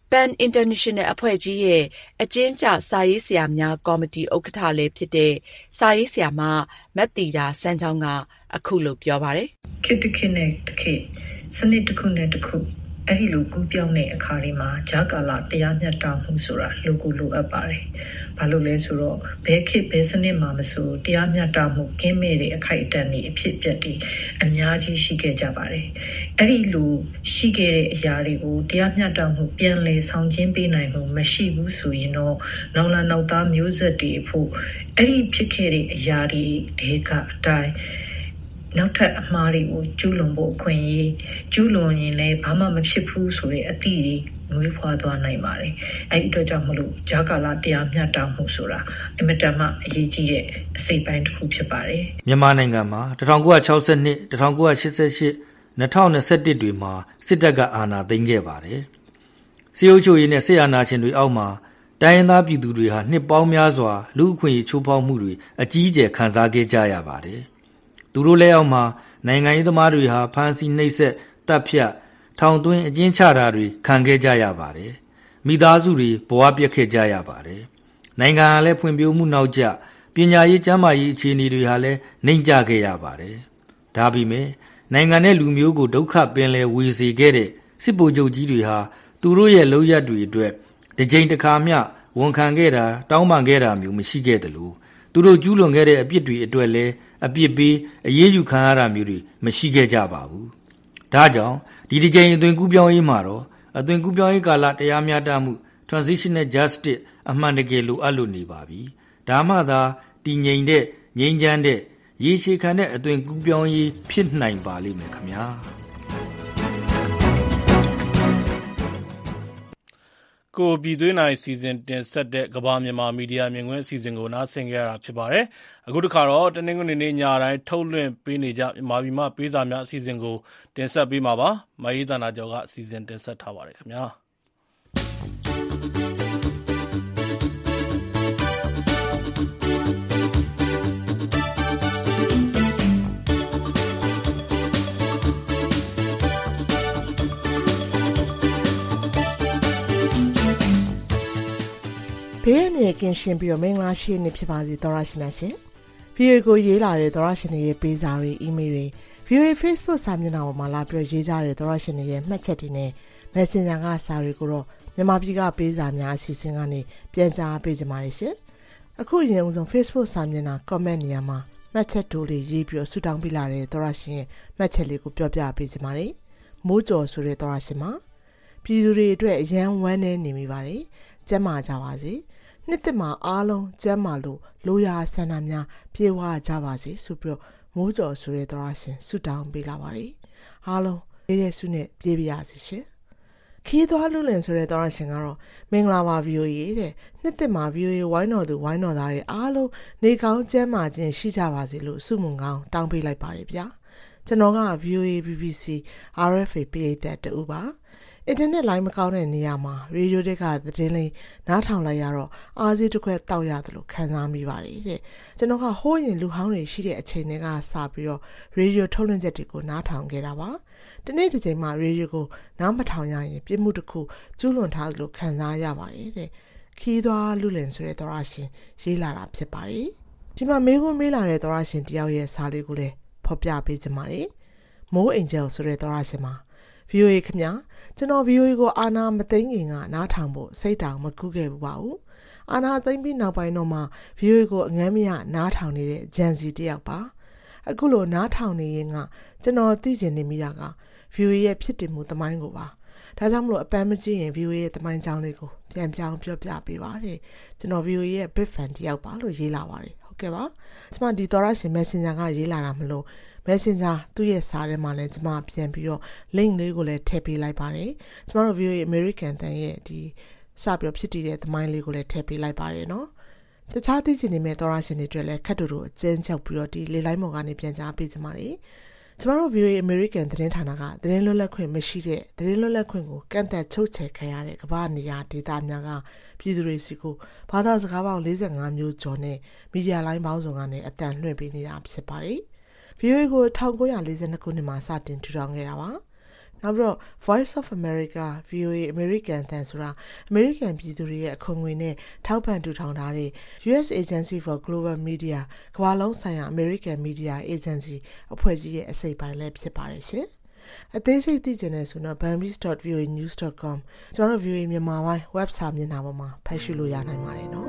PEN International အဖွဲ့ကြီးရဲ့အကျဉ်းကျစာရေးဆရာများကော်မတီဥက္ကဋ္ဌလည်းဖြစ်တဲ့စာရေးဆရာမမတ်တီတာစန်းချောင်းကအခုလိုပြောပါတယ်။ခေတ်တစ်ခေတ်နဲ့တစ်ခေတ်စနစ်တစ်ခုနဲ့တစ်ခုအဲ့ဒီလိုကူးပြောင်းတဲ့အခါတွေမှာဂျာကာလာတရားမျှတမှုဆိုတာလိုကိုလိုအပ်ပါတယ်။ဘာလို့လဲဆိုတော့ဘယ်ခေတ်ဘယ်စနစ်မှာမဆိုတရားမျှတမှုကင်းမဲ့တဲ့အခိုက်အတန့်တွေအဖြစ်အပျက်တွေအများကြီးရှိခဲ့ကြပါတယ်။အဲ့ဒီလိုရှိခဲ့တဲ့အရာတွေကိုတရားမျှတမှုပြန်လည်ဆောင်ကျဉ်ပေးနိုင်မှုမရှိဘူးဆိုရင်တော့နောင်လာနောက်သားမျိုးဆက်တွေဖို့အဲ့ဒီဖြစ်ခဲ့တဲ့အရာတွေဒီကအတိုင်းနောက်ထပ်အမှားတွေကိုကျူးလွန်ဖို့အခွင့်အရေးကျူးလွန်ရင်လည်းဘာမှမဖြစ်ဘူးဆိုတဲ့အသည့်တွေမွေးဖွားသွားနိုင်ပါတယ်။အဲဒီအတွက်ကြောင့်မလို့ဂျာကာလာတရားမျှတမှုဆိုတာအင်မတန်မှအရေးကြီးတဲ့အစိတ်ပိုင်းတစ်ခုဖြစ်ပါတယ်။မြန်မာနိုင်ငံမှာ1962 1988 2021တွေမှာစစ်တပ်ကအာဏာသိမ်းခဲ့ပါတယ်။စစ်အုပ်ချုပ်ရေးနဲ့စစ်အာဏာရှင်တွေအောက်မှာတိုင်းရင်းသားပြည်သူတွေဟာနှစ်ပေါင်းများစွာလူ့အခွင့်အရေးချိုးဖောက်မှုတွေအကြီးအကျယ်ခံစားခဲ့ကြရပါတယ်။သူတို့လက်အောက်မှာနိုင်ငံရေးသမားတွေဟာဖမ်းဆီးနှိပ်စက်တပ်ဖြတ်ထောင်သွင်းအကျဉ်းချတာတွေခံခဲ့ကြရပါတယ်။မိသားစုတွေဘဝပြတ်ခဲ့ကြရပါတယ်။နိုင်ငံဟာလည်းဖွံ့ဖြိုးမှုနောက်ကျပညာရေးကျန်းမာရေးအခြေအနေတွေဟာလည်းနှိမ့်ကျခဲ့ရပါတယ်။ဒါပေမဲ့နိုင်ငံနဲ့လူမျိုးကိုဒုက္ခပင်လယ်ဝေစေခဲ့တဲ့စစ်ဗိုလ်ချုပ်ကြီးတွေဟာသူတို့ရဲ့လုပ်ရက်တွေအတွက်တစ်ကြိမ်တစ်ခါမျှဝန်ခံခဲ့တာတောင်းပန်ခဲ့တာမျိုးမရှိခဲ့သလိုသူတို့ကျူးလွန်ခဲ့တဲ့အပြစ်တွေအတွက်လည်းအပြစ်ပေးအရေးယူခံရတာမျိုးတွေမရှိခဲ့ကြပါဘူး။ဒါကြောင့်ဒီတစ်ကြိမ်အသွင်ကူးပြောင်းရေးမှာတော့အသွင်ကူးပြောင်းရေးကာလတရားမျှတမှု transitional justice အမှန်တကယ်လိုအပ်လို့နေပါပြီ။ဒါမှသာတည်ငြိမ်တဲ့ငြိမ်းချမ်းတဲ့ရေရှည်ခံတဲ့အသွင်ကူးပြောင်းရေးဖြစ်နိုင်ပါလိမ့်မယ်ခင်ဗျာ။ကိုပြည်သွေးနိုင်စီစဉ်တင်ဆက်တဲ့ကဘာမြန်မာမီဒီယာမြင်ကွင်းအစီအစဉ်ကိုနားဆင်ကြရတာဖြစ်ပါတယ်။အခုတစ်ခါတော့တနင်္ဂနွေနေ့ညတိုင်းထုတ်လွှင့်ပေးနေကြမြန်မာပြည်မှာပေးစာများအစီအစဉ်ကိုတင်ဆက်ပေးမှာပါ။မအေးသနာကျော်ကအစီအစဉ်တင်ဆက်ထားပါတယ်ခင်ဗျာ။ဘေးအနေနဲ့ကင်းရှင်းပြီးတော့မင်္ဂလာရှိနေဖြစ်ပါစေသောရရှိများရှင်။ VOA ကိုရေးလာတဲ့သောရရှင်တွေရဲ့ပေးစာတွေအီးမေးလ်တွေ VOA Facebook စာမျက်နှာပေါ်မှာလာပြီးရေးကြတဲ့သောရရှင်တွေရဲ့မှတ်ချက်တွေနဲ့ Messenger ကစာတွေကိုတော့မြန်မာပြည်ကပေးစာများအစီအစဉ်ကနေပြန်ကြားပေးကြပါရရှင်။အခုရင်ဦးဆုံး Facebook စာမျက်နှာ comment နေရာမှာမှတ်ချက်တိုးလေးရေးပြီးတော့ဆူတောင်းပေးလာတဲ့သောရရှင်ရဲ့မှတ်ချက်လေးကိုပြောပြပေးကြပါမယ်။မိုးကြော်ဆိုတဲ့သောရရှင်မှာပြည်သူတွေအတွက်အရန်ဝမ်းနေနေမိပါတယ်။ကျန်းမာကြပါစေ။နှစ်သက်မှာအားလုံးကျမ်းမာလို့လိုရာဆန္ဒများပြေဝကြပါစေဆိုပြီးတော့မိုးကြော်ဆိုတဲ့သောရရှင်ဆုတောင်းပေးလာပါတယ်။အားလုံးရဲ့ဆုနဲ့ပြေးပြရစီရှင်။ခီးသွားလူလင်ဆိုတဲ့သောရရှင်ကတော့မင်္ဂလာပါ VOA တဲ့နှစ်သက်မှာ VOA ဝိုင်းတော်သူဝိုင်းတော်သားတွေအားလုံးနေကောင်းကျမ်းမာခြင်းရှိကြပါစေလို့ဆုမွန်ကောင်းတောင်းပေးလိုက်ပါတယ်ဗျာ။ကျွန်တော်က VOA BBC RFA ပရိသတ်တူပါ။အင်တာနက်လိုင်းမကောင်းတဲ့နေရာမှာရေဒီယိုတွေကသတင်းလေးနားထောင်လိုက်ရတော့အားစီးတစ်ခွက်တောက်ရတယ်လို့ခံစားမိပါတယ်တဲ့ကျွန်တော်ကဟိုးရင်လူဟောင်းတွေရှိတဲ့အချိန်တွေကစပြီးတော့ရေဒီယိုထုတ်လွှင့်ချက်တွေကိုနားထောင်ခဲ့တာပါဒီနေ့ဒီချိန်မှာရေဒီယိုကိုနားမထောင်ရရင်ပြစ်မှုတစ်ခုကျူးလွန်ထားသလိုခံစားရပါတယ်တဲ့ခီးသွားလူလင်ဆိုတဲ့သောရရှင်ရေးလာတာဖြစ်ပါတယ်ဒီမှာမေးခွန်းမေးလာတဲ့သောရရှင်တယောက်ရဲ့စာလေးကိုလည်းဖော်ပြပေးကြပါမယ်မိုးအင်ဂျယ်ဆိုတဲ့သောရရှင်မှာ VOA ခင်ဗျာကျွန်တော် VOA ကိုအာနာမသိငင်ကနားထောင်ဖို့စိတ်တောင်မကူးခဲ့ဘူးပါဘူးအာနာသိမ့်ပြီးနောက်ပိုင်းတော့မှ VOA ကိုအငမ်းမရနားထောင်နေတဲ့ဂျန်စီတယောက်ပါအခုလိုနားထောင်နေရင်ကကျွန်တော်သိချင်နေမိတာက VOA ရဲ့ဖြစ်တည်မှုသမိုင်းကိုပါဒါကြောင့်မလို့အပန်းမကြည့်ရင် VOA ရဲ့သမိုင်းကြောင်းလေးကိုပြန်ပြောင်းပြောပြပေးပါတဲ့ကျွန်တော် VOA ရဲ့ big fan တယောက်ပါလို့ရေးလာပါတယ်ဟုတ်ကဲ့ပါကျွန်မဒီသောရရှင် Messenger ကရေးလာတာမလို့Messenger သူ့ရဲ့စာထဲမှာလည်းကျွန်မပြန်ပြီးတော့ link လေးကိုလည်းထည့်ပေးလိုက်ပါတယ်ကျွန်တော်တို့ VOA American တန်ရဲ့ဒီစပြီးတော့ဖြစ်တည်တဲ့သမိုင်းလေးကိုလည်းထည့်ပေးလိုက်ပါတယ်နော်တခြားသိချင်နေမဲ့သောရရှင်တွေအတွက်လည်းခက်တူတူအကျဉ်းချုပ်ပြီးတော့ဒီလေလိုင်းမော်ကနေပြန်ကြားပေးကြပါမယ်ကျွန်တော်တို့ VOA American သတင်းဌာနကသတင်းလွတ်လပ်ခွင့်မရှိတဲ့သတင်းလွတ်လပ်ခွင့်ကိုကန့်သတ်ချုပ်ချယ်ခံရတဲ့ကမ္ဘာနေရာဒေသများကပြည်သူတွေစီကိုဘာသာစကားပေါင်း45မျိုးကျော်နဲ့မီဒီယာလိုင်းပေါင်းစုံကနေအတန်လွှင့်ပေးနေတာဖြစ်ပါတယ်VOA ကို1942ခုနှစ်မှာစတင်ထူထောင်ခဲ့တာပါနောက်ပြီးတော့ Voice of America VOA American အသံဆိုတာ American ပြည်သူတွေရဲ့အခွန်ငွေနဲ့ထောက်ပံ့ထူထောင်ထားတဲ့ US Agency for Global Media ကမ္ဘာလုံးဆိုင်ရာ American Media Agency အဖွဲ့ကြီးရဲ့အစိတ်ပိုင်းလည်းဖြစ်ပါတယ်ရှင်အသေးစိတ်သိချင်တယ်ဆိုတော့ bambis.voanews.com ကျွန်တော်တို့ VOA မြန်မာပိုင်း website မျက်နှာပေါ်မှာဖတ်ရှုလို့ရနိုင်ပါတယ်နော်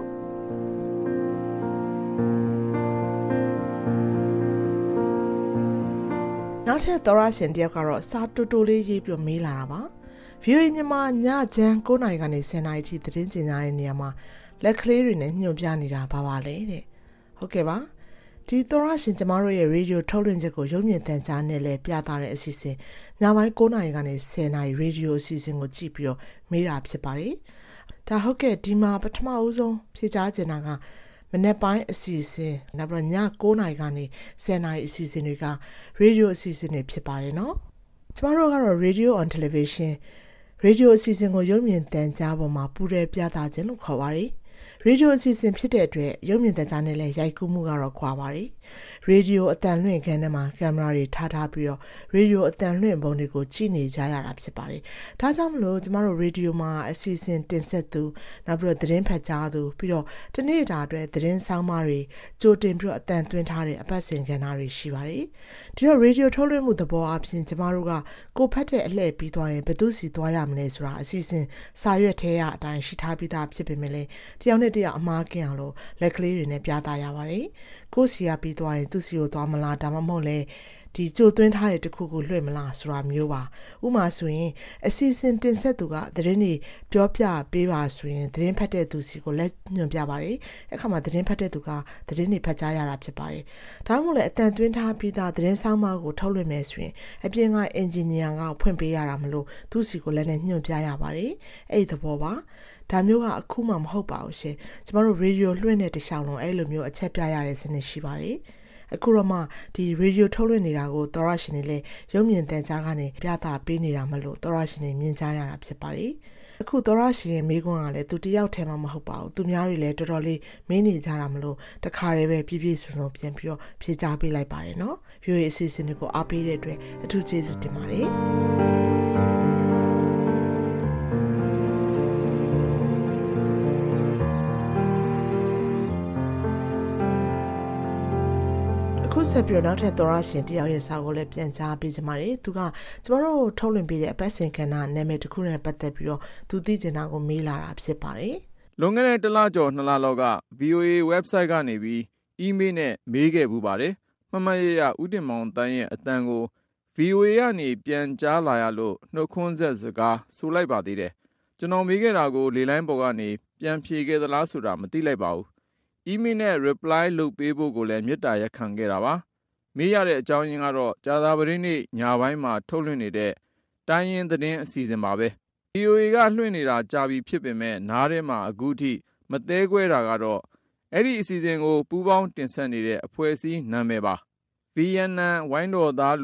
နောက်ထပ်သောရရှင်တယောက်ကတော့စာတူတူလေးရေးပြီးမေးလာတာပါ VOA မြန်မာညချမ်း9နာရီကနေ10နာရီထိသတင်းကြေညာတဲ့နေရာမှာလက်ကလေးတွေနဲ့ညွှန်ပြနေတာဘာပါလဲတဲ့ဟုတ်ကဲ့ပါဒီသောရရှင်ကျမတို့ရဲ့ရေဒီယိုထုတ်လွှင့်ချက်ကိုရုပ်မြင်သံကြားနဲ့လည်းပြသတဲ့အစီအစဉ်ညပိုင်း9နာရီကနေ10နာရီရေဒီယိုအစီအစဉ်ကိုကြည့်ပြီးတော့မေးတာဖြစ်ပါတယ်ဒါဟုတ်ကဲ့ဒီမှာပထမဦးဆုံးဖြေကြားချင်တာကမနေ့ပိုင်းအစီအစဉ်နောက်ပြီးည9နာရီကနေ10နာရီအစီအစဉ်တွေကရေဒီယိုအစီအစဉ်တွေဖြစ်ပါတယ်နော်ကျမတို့ကတော့ Radio on Television ရေဒီယိုအစီအစဉ်ကိုရုပ်မြင်သံကြားပေါ်မှာပူးရဲပြသခြင်းလို့ခေါ်ပါတယ်ရေဒီယိုအစီအစဉ်ဖြစ်တဲ့အတွက်ရုပ်မြင်သံကြားနဲ့လည်းရိုက်ကူးမှုကတော့ခွာပါတယ်ရေဒီယိုအသံလွှင့်ခန်းထဲမှာကင်မရာတွေထားပြီးတော့ရေဒီယိုအသံလွှင့်ပုံတွေကိုကြည့်နေကြရတာဖြစ်ပါတယ်ဒါကြောင့်မလို့ကျမတို့ရေဒီယိုမှာအစီအစဉ်တင်ဆက်သူနောက်ပြီးတော့သတင်းဖတ်ကြားသူပြီးတော့တနေ့တာအတွက်သတင်းဆောင်းပါးတွေကြိုတင်ပြီးတော့အသံသွင်းထားတဲ့အပတ်စဉ်ကဏ္ဍတွေရှိပါတယ်ဒီတော့ရေဒီယိုထုတ်လွှင့်မှုသဘောအပြင်ကျမတို့ကကိုဖတ်တဲ့အလှည့်ပြီးသွားရင်ဘယ်သူစီသွားရမလဲဆိုတာအစီအစဉ်စာရွက်ထဲရအတိုင်းရှိထားပြီးသားဖြစ်ပေမဲ့လည်းတယောက်နဲ့တယောက်အမှားကင်းအောင်လို့လက်ကလေးတွေနဲ့ပြသရပါတယ်ကိုစီရပြီးသွားရင်သူစီကိုသွားမလားဒါမှမဟုတ်လဲဒီကြိုသွင်းထားတဲ့တခုကိုလွှင့်မလားဆိုတာမျိုးပါဥပမာဆိုရင်အစီအစဉ်တင်ဆက်သူကသတင်းတွေပြောပြပေးပါဆိုရင်သတင်းဖတ်တဲ့သူစီကိုလက်ညွှန်ပြပါတယ်အခါမှာသတင်းဖတ်တဲ့သူကသတင်းတွေဖတ်ကြားရတာဖြစ်ပါတယ်ဒါမှမဟုတ်လဲအတန်သွင်းထားပြီးသားသတင်းဆောင်မကိုထုတ်လွှင့်မယ်ဆိုရင်အပြင်ကအင်ဂျင်နီယာကဖွင့်ပေးရတာမလို့သူစီကိုလက်နဲ့ညွှန်ပြရပါတယ်အဲ့ဒီသဘောပါဒါမျိုးကအခုမှမဟုတ်ပါဘူးရှင်ကျမတို့ရေဒီယိုလွှင့်တဲ့တခြားလုံးအဲ့လိုမျိုးအချက်ပြရတဲ့စနစ်ရှိပါတယ်အခုတော့မှဒီရေဒီယိုထုတ်လွှင့်နေတာကိုသောရရှင်တွေလည်းရုပ်မြင်သံကြားကနေပြသပေးနေတာမလို့သောရရှင်တွေမြင်ကြရတာဖြစ်ပါတယ်အခုသောရရှင်ရဲ့မိကွန်းကလည်းသူတယောက်ထဲမှမဟုတ်ပါဘူးသူများတွေလည်းတော်တော်လေးမင်းနေကြတာမလို့တခါတည်းပဲပြည့်ပြည့်စုံစုံပြန်ပြီးတော့ဖြေကြားပေးလိုက်ပါတယ်နော် VOA အစီအစဉ်တွေကိုအားပေးတဲ့အတွက်အထူးကျေးဇူးတင်ပါတယ်ဆက်ပြီးတော့နောက်ထပ်သောရရှင်တယောက်ရဲ့စာကိုလည်းပြန်ကြားပေးကြပါမယ်သူကကျမတို့ထုတ်လွှင့်ပေးတဲ့အပတ်စဉ်ကဏ္ဍနာမည်တစ်ခုနဲ့ပတ်သက်ပြီးတော့သူသိချင်တာကိုမေးလာတာဖြစ်ပါတယ်လွန်ခဲ့တဲ့1လကျော်2လလောက်က VOA website ကနေပြီး email နဲ့မေးခဲ့ပူပါတယ်မှတ်မှတ်ရဦးတင်မောင်တန်းရဲ့အတန်ကို VOA ကနေပြန်ကြားလာရလို့နှုတ်ခွန်းဆက်စကားဆိုလိုက်ပါသေးတယ်ကျွန်တော်မေးခဲ့တာကိုလေလိုင်းပေါ်ကနေပြန်ဖြေခဲ့သလားဆိုတာမသိလိုက်ပါဘူးemail နဲ့ reply လုပ်ပေးဖို့ကိုလည်းမေတ္တာရက်ခံခဲ့တာပါမေးရတဲ့အကြောင်းရင်းကတော့ကြာသပတေးနေ့ညပိုင်းမှာထုတ်လွှင့်နေတဲ့တိုင်းရင်းသတင်းအစီအစဉ်ပါပဲ VOA ကလွှင့်နေတာကြာပြီဖြစ်ပေမဲ့နားထဲမှာအခုထိမသဲကွဲတာကတော့အဲ့ဒီအစီအစဉ်ကိုပူးပေါင်းတင်ဆက်နေတဲ့အဖွဲ့အစည်းနာမည်ပါဗီယက်နမ်ဝိုင်းတော်သား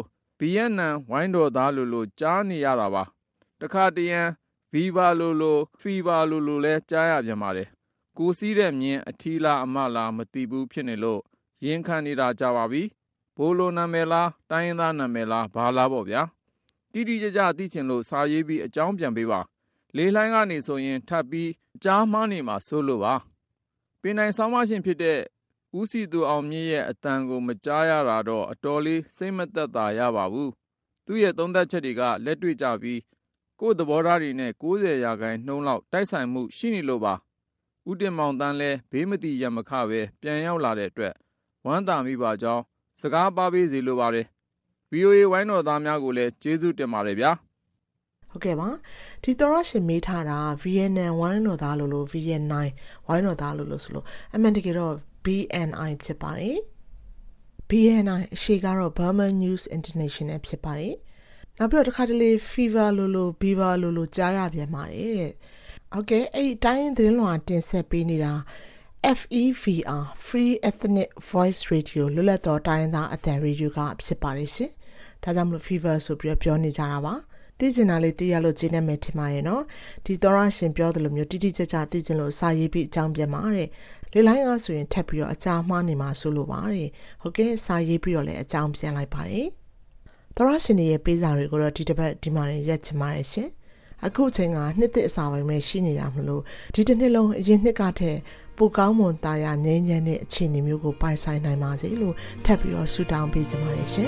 လိုကြားနေရတာပါတခါတရံဗီဘာလိုဖီဘာလိုလဲကြားရပြန်ပါတယ်ကိုစီးတဲ့မြင်းအထီးလားအမလားမသိဘူးဖြစ်နေလို့ရင်ခံနေတာကြပါပြီဘိုးလိုနာမည်လားတိုင်းရင်းသားနာမည်လားဘာလားပေါ့ဗျာတိတိကျကျသိချင်လို့စာရေးပြီးအကြောင်းပြန်ပေးပါလေလှိုင်းကနေဆိုရင်ထပ်ပြီးအကြားမှားနေမှာစိုးလို့ပါပင်တိုင်းဆောင်းမရှင်ဖြစ်တဲ့ဦးစီသူအောင်မြင့်ရဲ့အတန်ကိုမကြားရတာတော့အတော်လေးစိတ်မသက်သာရပါဘူးသူ့ရဲ့သုံးသပ်ချက်တွေကလက်တွေ့ကြပြီးကိုယ့်သဘောထားတွေနဲ့90%လောက်တိုက်ဆိုင်မှုရှိနေလို့ပါဦးတင်မောင်တန်းလဲဘေးမတိရမခပဲပြန်ရောက်လာတဲ့အတွက်ဝမ်းသာမိပါကြောင်းစကားပါပေးစီလိုပါတယ် VOA ဝိုင်းတော်သားများကိုလည်းကျေးဇူးတင်ပါတယ်ဗျာဟုတ်ကဲ့ပါဒီသောရရှင်မေးထားတာ VNN ဝိုင်းတော်သားလို့ VN9 ဝိုင်းတော်သားလို့ဆိုလို့အမှန်တကယ်တော့ BNI ဖြစ်ပါတယ် BNI အရှိကတော့ Burma News International ဖြစ်ပါတယ်နောက်ပြီးတော့တစ်ခါတလေ Fever လို့ Beaver လို့ကြားရပြန်ပါတယ်ဟုတ်ကဲ့အဲ့ဒီတိုင်းသတင်းလွှာတင်ဆက်ပေးနေတာ FEVR Free Ethnic Voice Radio လွတ်လပ်သောတိုင်းသားအသံရေဒီယိုကဖြစ်ပါတယ်ရှင်ဒါကြောင့်မလို့ Fever ဆိုပြီးပြောနေကြတာပါသိကျင်တာလေးသိရလို့ကျေးနပ်မယ်ထင်ပါရဲ့နော်ဒီသောရရှင်ပြောတယ်လို့မျိုးတိတိကျကျသိကျင်လို့စာရေးပြီးအကြောင်းပြန်ပါတဲ့လေလိုင်းကဆိုရင်ထပ်ပြီးတော့အကြာမှားနေမှာဆိုလို့ပါတဲ့ဟုတ်ကဲ့စာရေးပြီးတော့လည်းအကြောင်းပြန်လိုက်ပါတယ်သောရရှင်တွေရဲ့ပေးစာတွေကိုတော့ဒီတစ်ပတ်ဒီမှာရက်ချင်ပါတယ်ရှင်အခုအချိန်ကနှစ်သစ်အစာပိုင်းပဲရှိနေတာမလို့ဒီတစ်နှစ်လုံးအရင်နှစ်ကထက်ပိုကောင်းမွန်တာယာငြိမ်းချမ်းတဲ့အခြေအနေမျိုးကိုပိုင်ဆိုင်နိုင်ပါစေလို့ထပ်ပြီးတော့ဆုတောင်းပေးကြပါတယ်ရှင်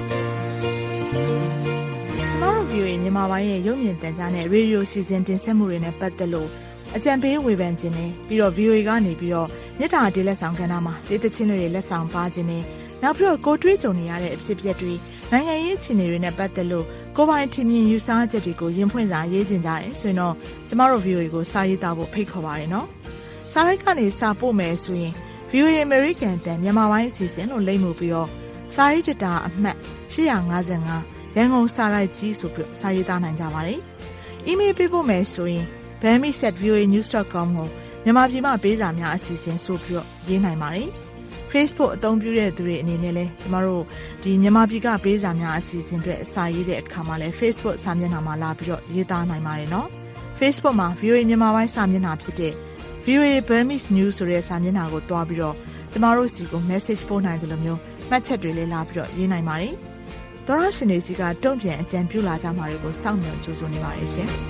ကျမတို့ VOA မြန်မာပိုင်းရဲ့ရုပ်မြင်သံကြားနဲ့ရေဒီယိုစီစဉ်တင်ဆက်မှုတွေနဲ့ပတ်သက်လို့အကြံပေးဝေဖန်ခြင်းနဲ့ပြီးတော့ VOA ကနေပြီးတော့မြစ်တာဒေးလက်ဆောင်ကဏ္ဍမှာဒေသချင်းတွေလက်ဆောင်ပါခြင်းနဲ့နောက်ပြီးတော့ကိုတွေးကြုံနေရတဲ့အဖြစ်အပျက်တွေနိုင်ငံရေးအခြေအနေတွေနဲ့ပတ်သက်လို့ကိုယ်ပိုင်ထင်မြင်ယူဆချက်တွေကိုရင်ဖွင့်စာရေးခြင်းကြတယ်ဆိုရင်တော့ကျမတို့ VOA ကိုစာရေးသားဖို့ဖိတ်ခေါ်ပါရနော်စာရိုက်ကနေစာပို့မယ်ဆိုရင် VOA American တန်မြန်မာပိုင်းအစီအစဉ်လို့လိမ့်မှုပြီးတော့စာရေးတတာအမှတ်855ရန်ကုန်စာရိုက်ကြီးဆိုပြီးစာရေးသားနိုင်ကြပါတယ်။ email ပေးဖို့မယ်ဆိုရင် bami@voanews.com ကိုမြန်မာပြည်မှာပေးစာများအစီအစဉ်ဆိုပြီးရေးနိုင်ပါတယ်။ Facebook အသုံးပြုတဲ့သူတွေအနေနဲ့လည်းကျမတို့ဒီမြန်မာပြည်ကပေးစာများအစီအစဉ်တွေအစာရေးတဲ့အခါမှာလည်း Facebook စာမျက်နှာမှာလာပြီးတော့ရေးသားနိုင်ပါတယ်နော်။ Facebook မှာ VOA မြန်မာပိုင်းစာမျက်နှာဖြစ်တဲ့ VOA Burmese News ဆိုတဲ့စာမျက်နှာကိုတွားပြီးတော့ကျမတို့စီကို message ပို့နိုင်တယ်လို့မျိုးမှတ်ချက်တွေလည်းလာပြီးတော့ရေးနိုင်ပါတယ်။သောရရှင်တွေစီကတုံ့ပြန်အကြံပြုလာကြမှာတွေကိုစောင့်မျှော်ကြိုးစားနေပါတယ်ရှင်။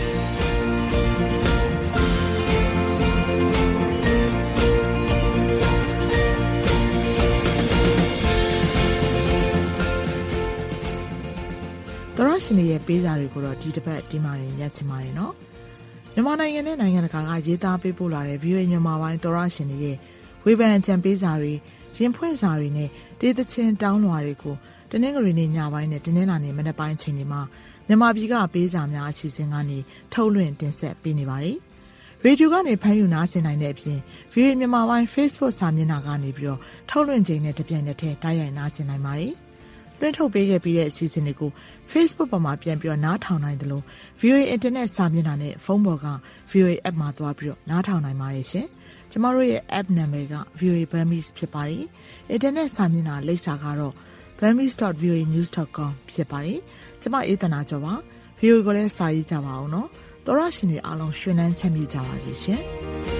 သောရရှင်တွေရဲ့ပေးစာတွေကိုတော့ဒီတစ်ပတ်ဒီမှာရင်ရက်ချင်ပါတယ်နော်မြန်မာနိုင်ငံနဲ့နိုင်ငံတကာကရေးသားပေးပို့လာတဲ့ VOA မြန်မာပိုင်းသောရရှင်တွေရဲ့ဝေဖန်အကြံပေးစာတွေရင်ဖွင့်စာတွေနဲ့ဒေသချင်းတောင်းလွှာတွေကိုတနင်္ဂနွေနေ့ညပိုင်းနဲ့တနင်္လာနေ့မနက်ပိုင်းအချိန်တွေမှာမြန်မာပြည်ကပေးစာများအစီအစဉ်ကနေထုတ်လွှင့်တင်ဆက်ပေးနေပါတယ်ရေဒီယိုကနေဖမ်းယူနားဆင်နိုင်တဲ့အပြင် VOA မြန်မာပိုင်း Facebook စာမျက်နှာကနေပြီးတော့ထုတ်လွှင့်ချိန်နဲ့တပြိုင်နက်တည်းတိုက်ရိုက်နားဆင်နိုင်ပါတယ်လွှင့်ထုတ်ပေးခဲ့ပြီးတဲ့အစီအစဉ်တွေကို Facebook ပေါ်မှာပြန်ပြီးတော့နားထောင်နိုင်တယ်လို့ VOA Internet စာမျက်နှာနဲ့ဖုန်းပေါ်က VOA App မှာသွားပြီးတော့နားထောင်နိုင်ပါတယ်ရှင်။ကျမတို့ရဲ့ App နာမည်က VOA Burmese ဖြစ်ပါတယ်။ Internet စာမျက်နှာလိပ်စာကတော့ burmese.voanews.com ဖြစ်ပါတယ်။ကျမအေးသနာကျော်ပါ။ VOA ကိုလည်းစာရေးကြပါအောင်နော်။သောရရှင်တွေအားလုံးရွှင်နှန်းချမ်းမြေ့ကြပါစေရှင်။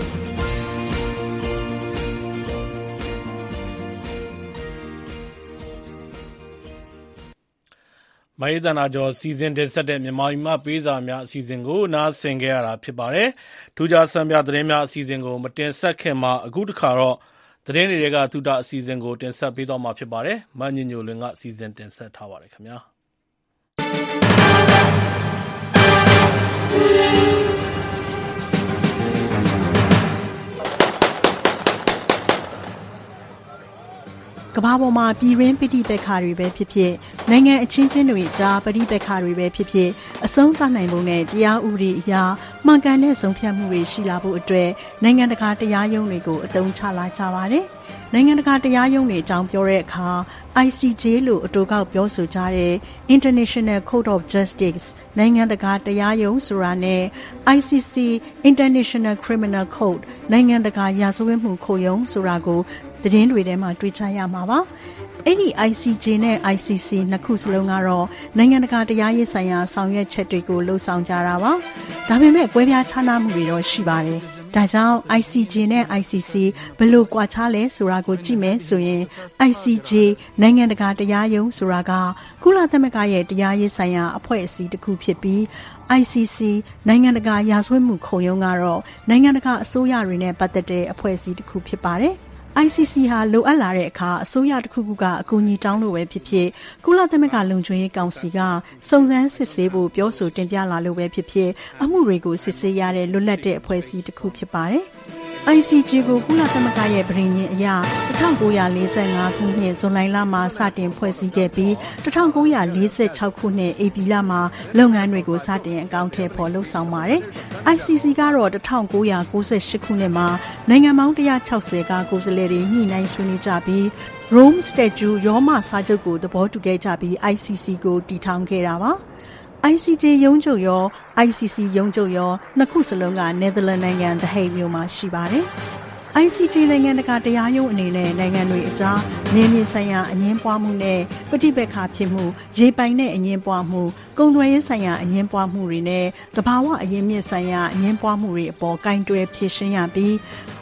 မိုင်းတနာကျော်စီစဉ်တင်ဆက်တဲ့မြန်မာပြည်မှာပေးစာများအစီအစဉ်ကိုနားဆင်ခဲ့ရတာဖြစ်ပါတယ်။ထူးခြားဆန်းပြသတင်းများအစီအစဉ်ကိုမတင်ဆက်ခင်မှာအခုတစ်ခါတော့သတင်းတွေကသုတအစီအစဉ်ကိုတင်ဆက်ပေးသွားမှာဖြစ်ပါတယ်။မညညိုလွင်ကအစီအစဉ်တင်ဆက်ထားပါတယ်ခင်ဗျာ။ကမ္ဘာပေါ်မှာပြည်ရင်းပဋိပက္ခတွေပဲဖြစ်ဖြစ်နိုင်ငံအချင်းချင်းတွေကြားပဋိပက္ခတွေပဲဖြစ်ဖြစ်အဆုံးသတ်နိုင်ဖို့နဲ့တရားဥပဒေအရမှန်ကန်တဲ့ဆုံးဖြတ်မှုတွေရှိလာဖို့အတွက်နိုင်ငံတကာတရားရုံးတွေကိုအသုံးချလာကြပါတယ်။နိုင်ငံတကာတရားရုံးတွေအကြောင်းပြောတဲ့အခါ ICJ လို့အတိုကောက်ပြောဆိုကြတဲ့ International Court of Justice နိုင်ငံတကာတရားရုံးဆိုတာနဲ့ ICC International Criminal Court နိုင်ငံတကာရာဇဝတ်မှုခုံရုံးဆိုတာကိုသတင်းတွေထဲမှာတွေ့ကြရမှာပါ။အဲ့ဒီ ICJ နဲ့ ICC နှစ်ခုစလုံးကတော့နိုင်ငံတကာတရားရေးဆိုင်ရာဆောင်ရွက်ချက်တွေကိုလှုံ့ဆော်ကြတာပါ။ဒါပေမဲ့ကွဲပြားခြားနားမှုတွေတော့ရှိပါတယ်။ဒါကြောင့် ICJ နဲ့ ICC ဘယ်လိုကွာခြားလဲဆိုတာကိုကြည့်မယ်ဆိုရင် ICJ နိုင်ငံတကာတရားရုံးဆိုတာကကုလသမဂ္ဂရဲ့တရားရေးဆိုင်ရာအဖွဲ့အစည်းတစ်ခုဖြစ်ပြီး ICC နိုင်ငံတကာရာဇဝတ်မှုခုံရုံးကတော့နိုင်ငံတကာအစိုးရတွေနဲ့ပတ်သက်တဲ့အဖွဲ့အစည်းတစ်ခုဖြစ်ပါတယ်။ ICC ဟာလိုအပ်လာတဲ့အခါအစိုးရတစ်ခုခုကအကူအညီတောင်းလို့ပဲဖြစ်ဖြစ်ကုလသမဂ္ဂလုံခြုံရေးကောင်စီကစုံစမ်းစစ်ဆေးဖို့ပြောဆိုတင်ပြလာလို့ပဲဖြစ်ဖြစ်အမှုတွေကိုစစ်ဆေးရတဲ့လွတ်လပ်တဲ့အဖွဲ့အစည်းတစ်ခုဖြစ်ပါတယ်။ ICJ ကိုကုလသမဂ္ဂရဲ့ပြည်ညင်အရ1945ခုနှစ်ဇွန်လလမှာစတင်ဖွဲ့စည်းခဲ့ပြီး1946ခုနှစ်ဧပြီလမှာလုပ်ငန်းတွေကိုစတင်အကောင့်ထဲပေါ်လှုပ်ဆောင်ပါတယ်။ ICC ကတော့1998ခုနှစ်မှာနိုင်ငံပေါင်း160ကကိုယ်စားလှယ်တွေညှိနှိုင်းဆွေးနွေးကြပြီး Rome Statute ရောမစာချုပ်ကိုသဘောတူခဲ့ကြပြီး ICC ကိုတည်ထောင်ခဲ့တာပါ။ ICJ ရုံးချုပ်ရော ICC ရုံးချုပ်ရောနှစ်ခုစလုံးကနယ်သာလန်နိုင်ငံ The Hague မြို့မှာရှိပါတယ်။ ICJ နိုင်ငံတကာတရားရုံးအနေနဲ့နိုင်ငံတွေအကြားနယ်မြေဆိုင်ရာအငြင်းပွားမှုနဲ့ပဋိပက္ခဖြစ်မှုရေပိုင်တဲ့အငြင်းပွားမှုကုန်သွယ်ရေးဆိုင်ရာအငြင်းပွားမှုတွေနဲ့သဘာဝအရင်းမြစ်ဆိုင်ရာအငြင်းပွားမှုတွေအပေါ်ကင်တွယ်ဖြေရှင်းရပြီး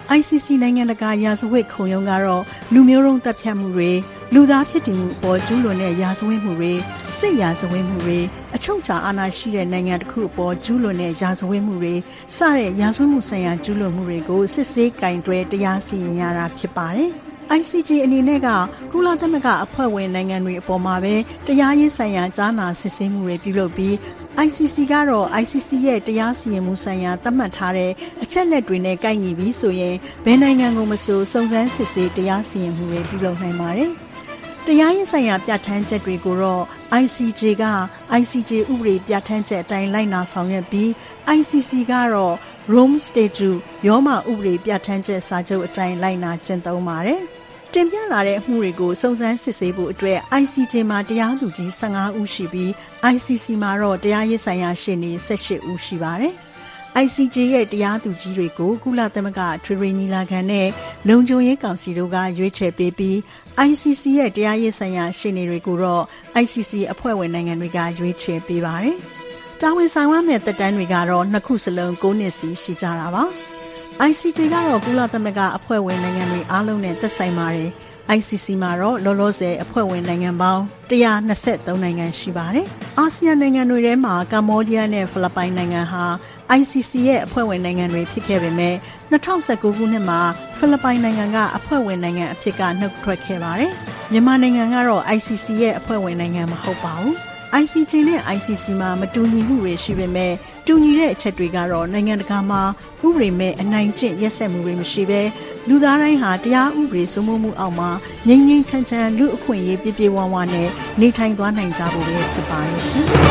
ICC နိုင်ငံတကာရာဇဝတ်ခုံရုံးကတော့လူမျိုးတုံးတပ်ဖြတ်မှုတွေလူသားဖြစ်တည်မှုအပေါ်ကျူးလွန်တဲ့ရာဇဝတ်မှုတွေစစ်ရာဇဝတ်မှုတွေအချုပ်အခြာအာဏာရှိတဲ့နိုင်ငံတစ်ခုအပေါ်ကျူးလွန်တဲ့ရာဇဝတ်မှုတွေစတဲ့ရာဇဝတ်မှုဆိုင်ရာကျူးလွန်မှုတွေကိုစစ်ဆေးကင်တွယ်တရားစီရင်ရတာဖြစ်ပါတယ်။ ICJ အနေနဲ့ကကုလသမဂ္ဂအဖွဲ့ဝင်နိုင်ငံတွေအပေါ်မှာပဲတရားရေးဆိုင်ရာကြားနာစစ်ဆေးမှုတွေပြုလုပ်ပြီးICC ကတော့ ICC ရဲ့တရားစီရင်မှုဆိုင်ရာသတ်မှတ်ထားတဲ့အချက်လက်တွေနဲ့ကိုက်ညီပြီးဆိုရင်ဘယ်နိုင်ငံကိုမဆိုစုံစမ်းစစ်ဆေးတရားစီရင်မှုတွေပြုလုပ်နိုင်ပါတယ်။တရားရေးဆိုင်ရာပြဋ္ဌာန်းချက်တွေကိုတော့ ICJ က ICJ ဥပဒေပြဋ္ဌာန်းချက်အတိုင်းလိုက်နာဆောင်ရွက်ပြီး ICC ကတော့ Rome Statute ရောမဥပဒေပြဋ္ဌာန်းချက်စာချုပ်အတိုင်းလိုက်နာကျင့်သုံးပါတယ်။တင်ပြလာတဲ့အမှုတွေကိုစုံစမ်းစစ်ဆေးဖို့အတွက် ICJ မှာတရားသူကြီး15ဦးရှိပြီး ICC မှာတော့တရားရေးဆိုင်ရာရှေ့နေ18ဦးရှိပါတယ်။ ICJ ရဲ့တရားသူကြီးတွေကိုကုလသမဂ္ဂထွေထွေညီလာခံနဲ့လုံခြုံရေးကောင်စီတို့ကရွေးချယ်ပေးပြီး ICC ရဲ့တရားရေးဆိုင်ရာရှေ့နေတွေကိုတော့ ICC အဖွဲ့ဝင်နိုင်ငံတွေကရွေးချယ်ပေးပါတယ်။တာဝန်ဆောင်ရမယ့်သက်တမ်းတွေကတော့2ခုစလုံး9နှစ်စီရှိကြတာပါ။ ICJ ကတော့ကုလသမဂ္ဂအဖွဲ့ဝင်နိုင်ငံတွေအားလုံးနဲ့သက်ဆိုင်ပါတယ်။ ICC မှာတော့လောလောဆယ်အဖွဲ့ဝင်နိုင်ငံပေါင်း123နိုင်ငံရှိပါတယ်။အာဆီယံနိုင်ငံတွေထဲမှာကမ္ဘောဒီးယားနဲ့ဖိလစ်ပိုင်နိုင်ငံဟာ ICC ရဲ့အဖွဲ့ဝင်နိုင်ငံတွေဖြစ်ခဲ့ပေမဲ့2019ခုနှစ်မှာဖိလစ်ပိုင်နိုင်ငံကအဖွဲ့ဝင်နိုင်ငံအဖြစ်ကနှုတ်ထွက်ခဲ့ပါတယ်။မြန်မာနိုင်ငံကတော့ ICC ရဲ့အဖွဲ့ဝင်နိုင်ငံမဟုတ်ပါဘူး။ ICJ နဲ့ ICC မှာမတူညီမှုတွေရှိပေမဲ့တူညီတဲ့အချက်တွေကတော့နိုင်ငံတကာမှာဥပဒေမဲ့အနိုင်ကျင့်ရက်စက်မှုတွေမရှိဘဲလူသားတိုင်းဟာတရားဥပဒေစိုးမိုးမှုအောက်မှာငြိမ်းငြိမ်းချမ်းချမ်းလူအခွင့်အရေးပြည့်ပြည့်ဝဝနဲ့နေထိုင်သွားနိုင်ကြဖို့ပဲဖြစ်ပါရဲ့ရှင်။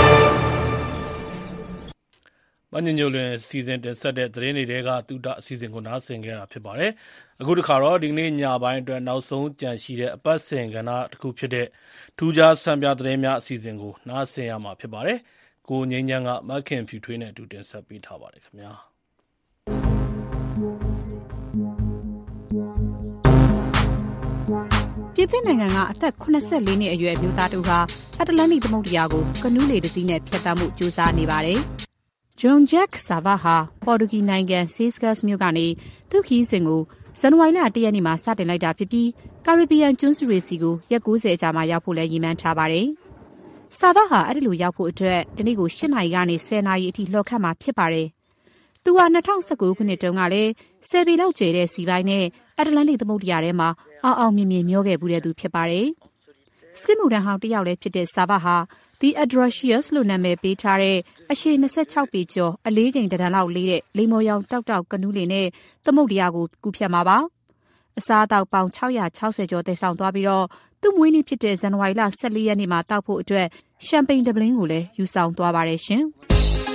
မညညိုလွင်စီစဉ်တင်ဆက်တဲ့သတင်းတွေတဲကသုတအစီအစဉ်ကိုနားဆင်ခဲ့တာဖြစ်ပါတယ်။အခုတစ်ခါတော့ဒီကနေ့ညပိုင်းအတွက်နောက်ဆုံးကြန့်ရှိတဲ့အပတ်စဉ်ကဏ္ဍတစ်ခုဖြစ်တဲ့ထူးခြားဆံပြသတင်းများအစီအစဉ်ကိုနားဆင်ရမှာဖြစ်ပါတယ်။ကိုငိမ့်ချမ်းကမခင်ဖြူထွေးနဲ့အတူတင်ဆက်ပေးထားပါတယ်ခင်ဗျာ။ပြည်သစ်နိုင်ငံကအသက်84နှစ်အရွယ်မျိုးသားတူဟာအတ္တလန္တိသမုဒ္ဒရာကိုကနူးလေတစ်စီးနဲ့ဖျက်ဆီးမှုကြိုးစားနေပါတယ်။ Jean-Jacques Savard ဟာပေါ်တူဂီနိုင်ငံ Siskas မြို့ကနေသူ့ခီးစဉ်ကိုဇန်နဝါရီလ1ရက်နေ့မှာစတင်လိုက်တာဖြစ်ပြီးကာရစ်ဘီယန်ကျွန်းစုတွေစီကိုရက်90အကြာမှာရောက်ဖို့လည်းရည်မှန်းထားပါတယ်။ Savard ဟာအဲ့ဒီလိုရောက်ဖို့အတွက်ဒီနေ့ကို8နာရီကနေ10နာရီအထိလှော်ခတ်မှာဖြစ်ပါတယ်။သူဟာ2019ခုနှစ်တုန်းကလည်း10ပေလောက်ကျယ်တဲ့စီပိုင်းနဲ့အတ္တလန္တိသမုဒ္ဒရာထဲမှာအောင်မြင်မျောခဲ့မှုတဲ့သူဖြစ်ပါတယ်။စစ်မှုထမ်းဟောင်းတစ်ယောက်လည်းဖြစ်တဲ့ Savard ဟာ The Atrocious လို့နာမည်ပေးထားတဲ့အရှည်26ပေကျော်အလေးချိန်တဒန်လောက်လေးတဲ့လိမ္မော်ရောင်တောက်ကနူးလေနဲ့သမုဒ္ဒရာကိုကူးဖြတ်မှာပါ။အစားအသောက်ပေါင်း660ကျော်သယ်ဆောင်သွားပြီးတော့သူ့မွေးနေ့ဖြစ်တဲ့ဇန်နဝါရီလ14ရက်နေ့မှာတောက်ဖို့အတွက်ရှမ်ပိန်တပလင်းကိုလည်းယူဆောင်သွားပါတယ်ရှင်။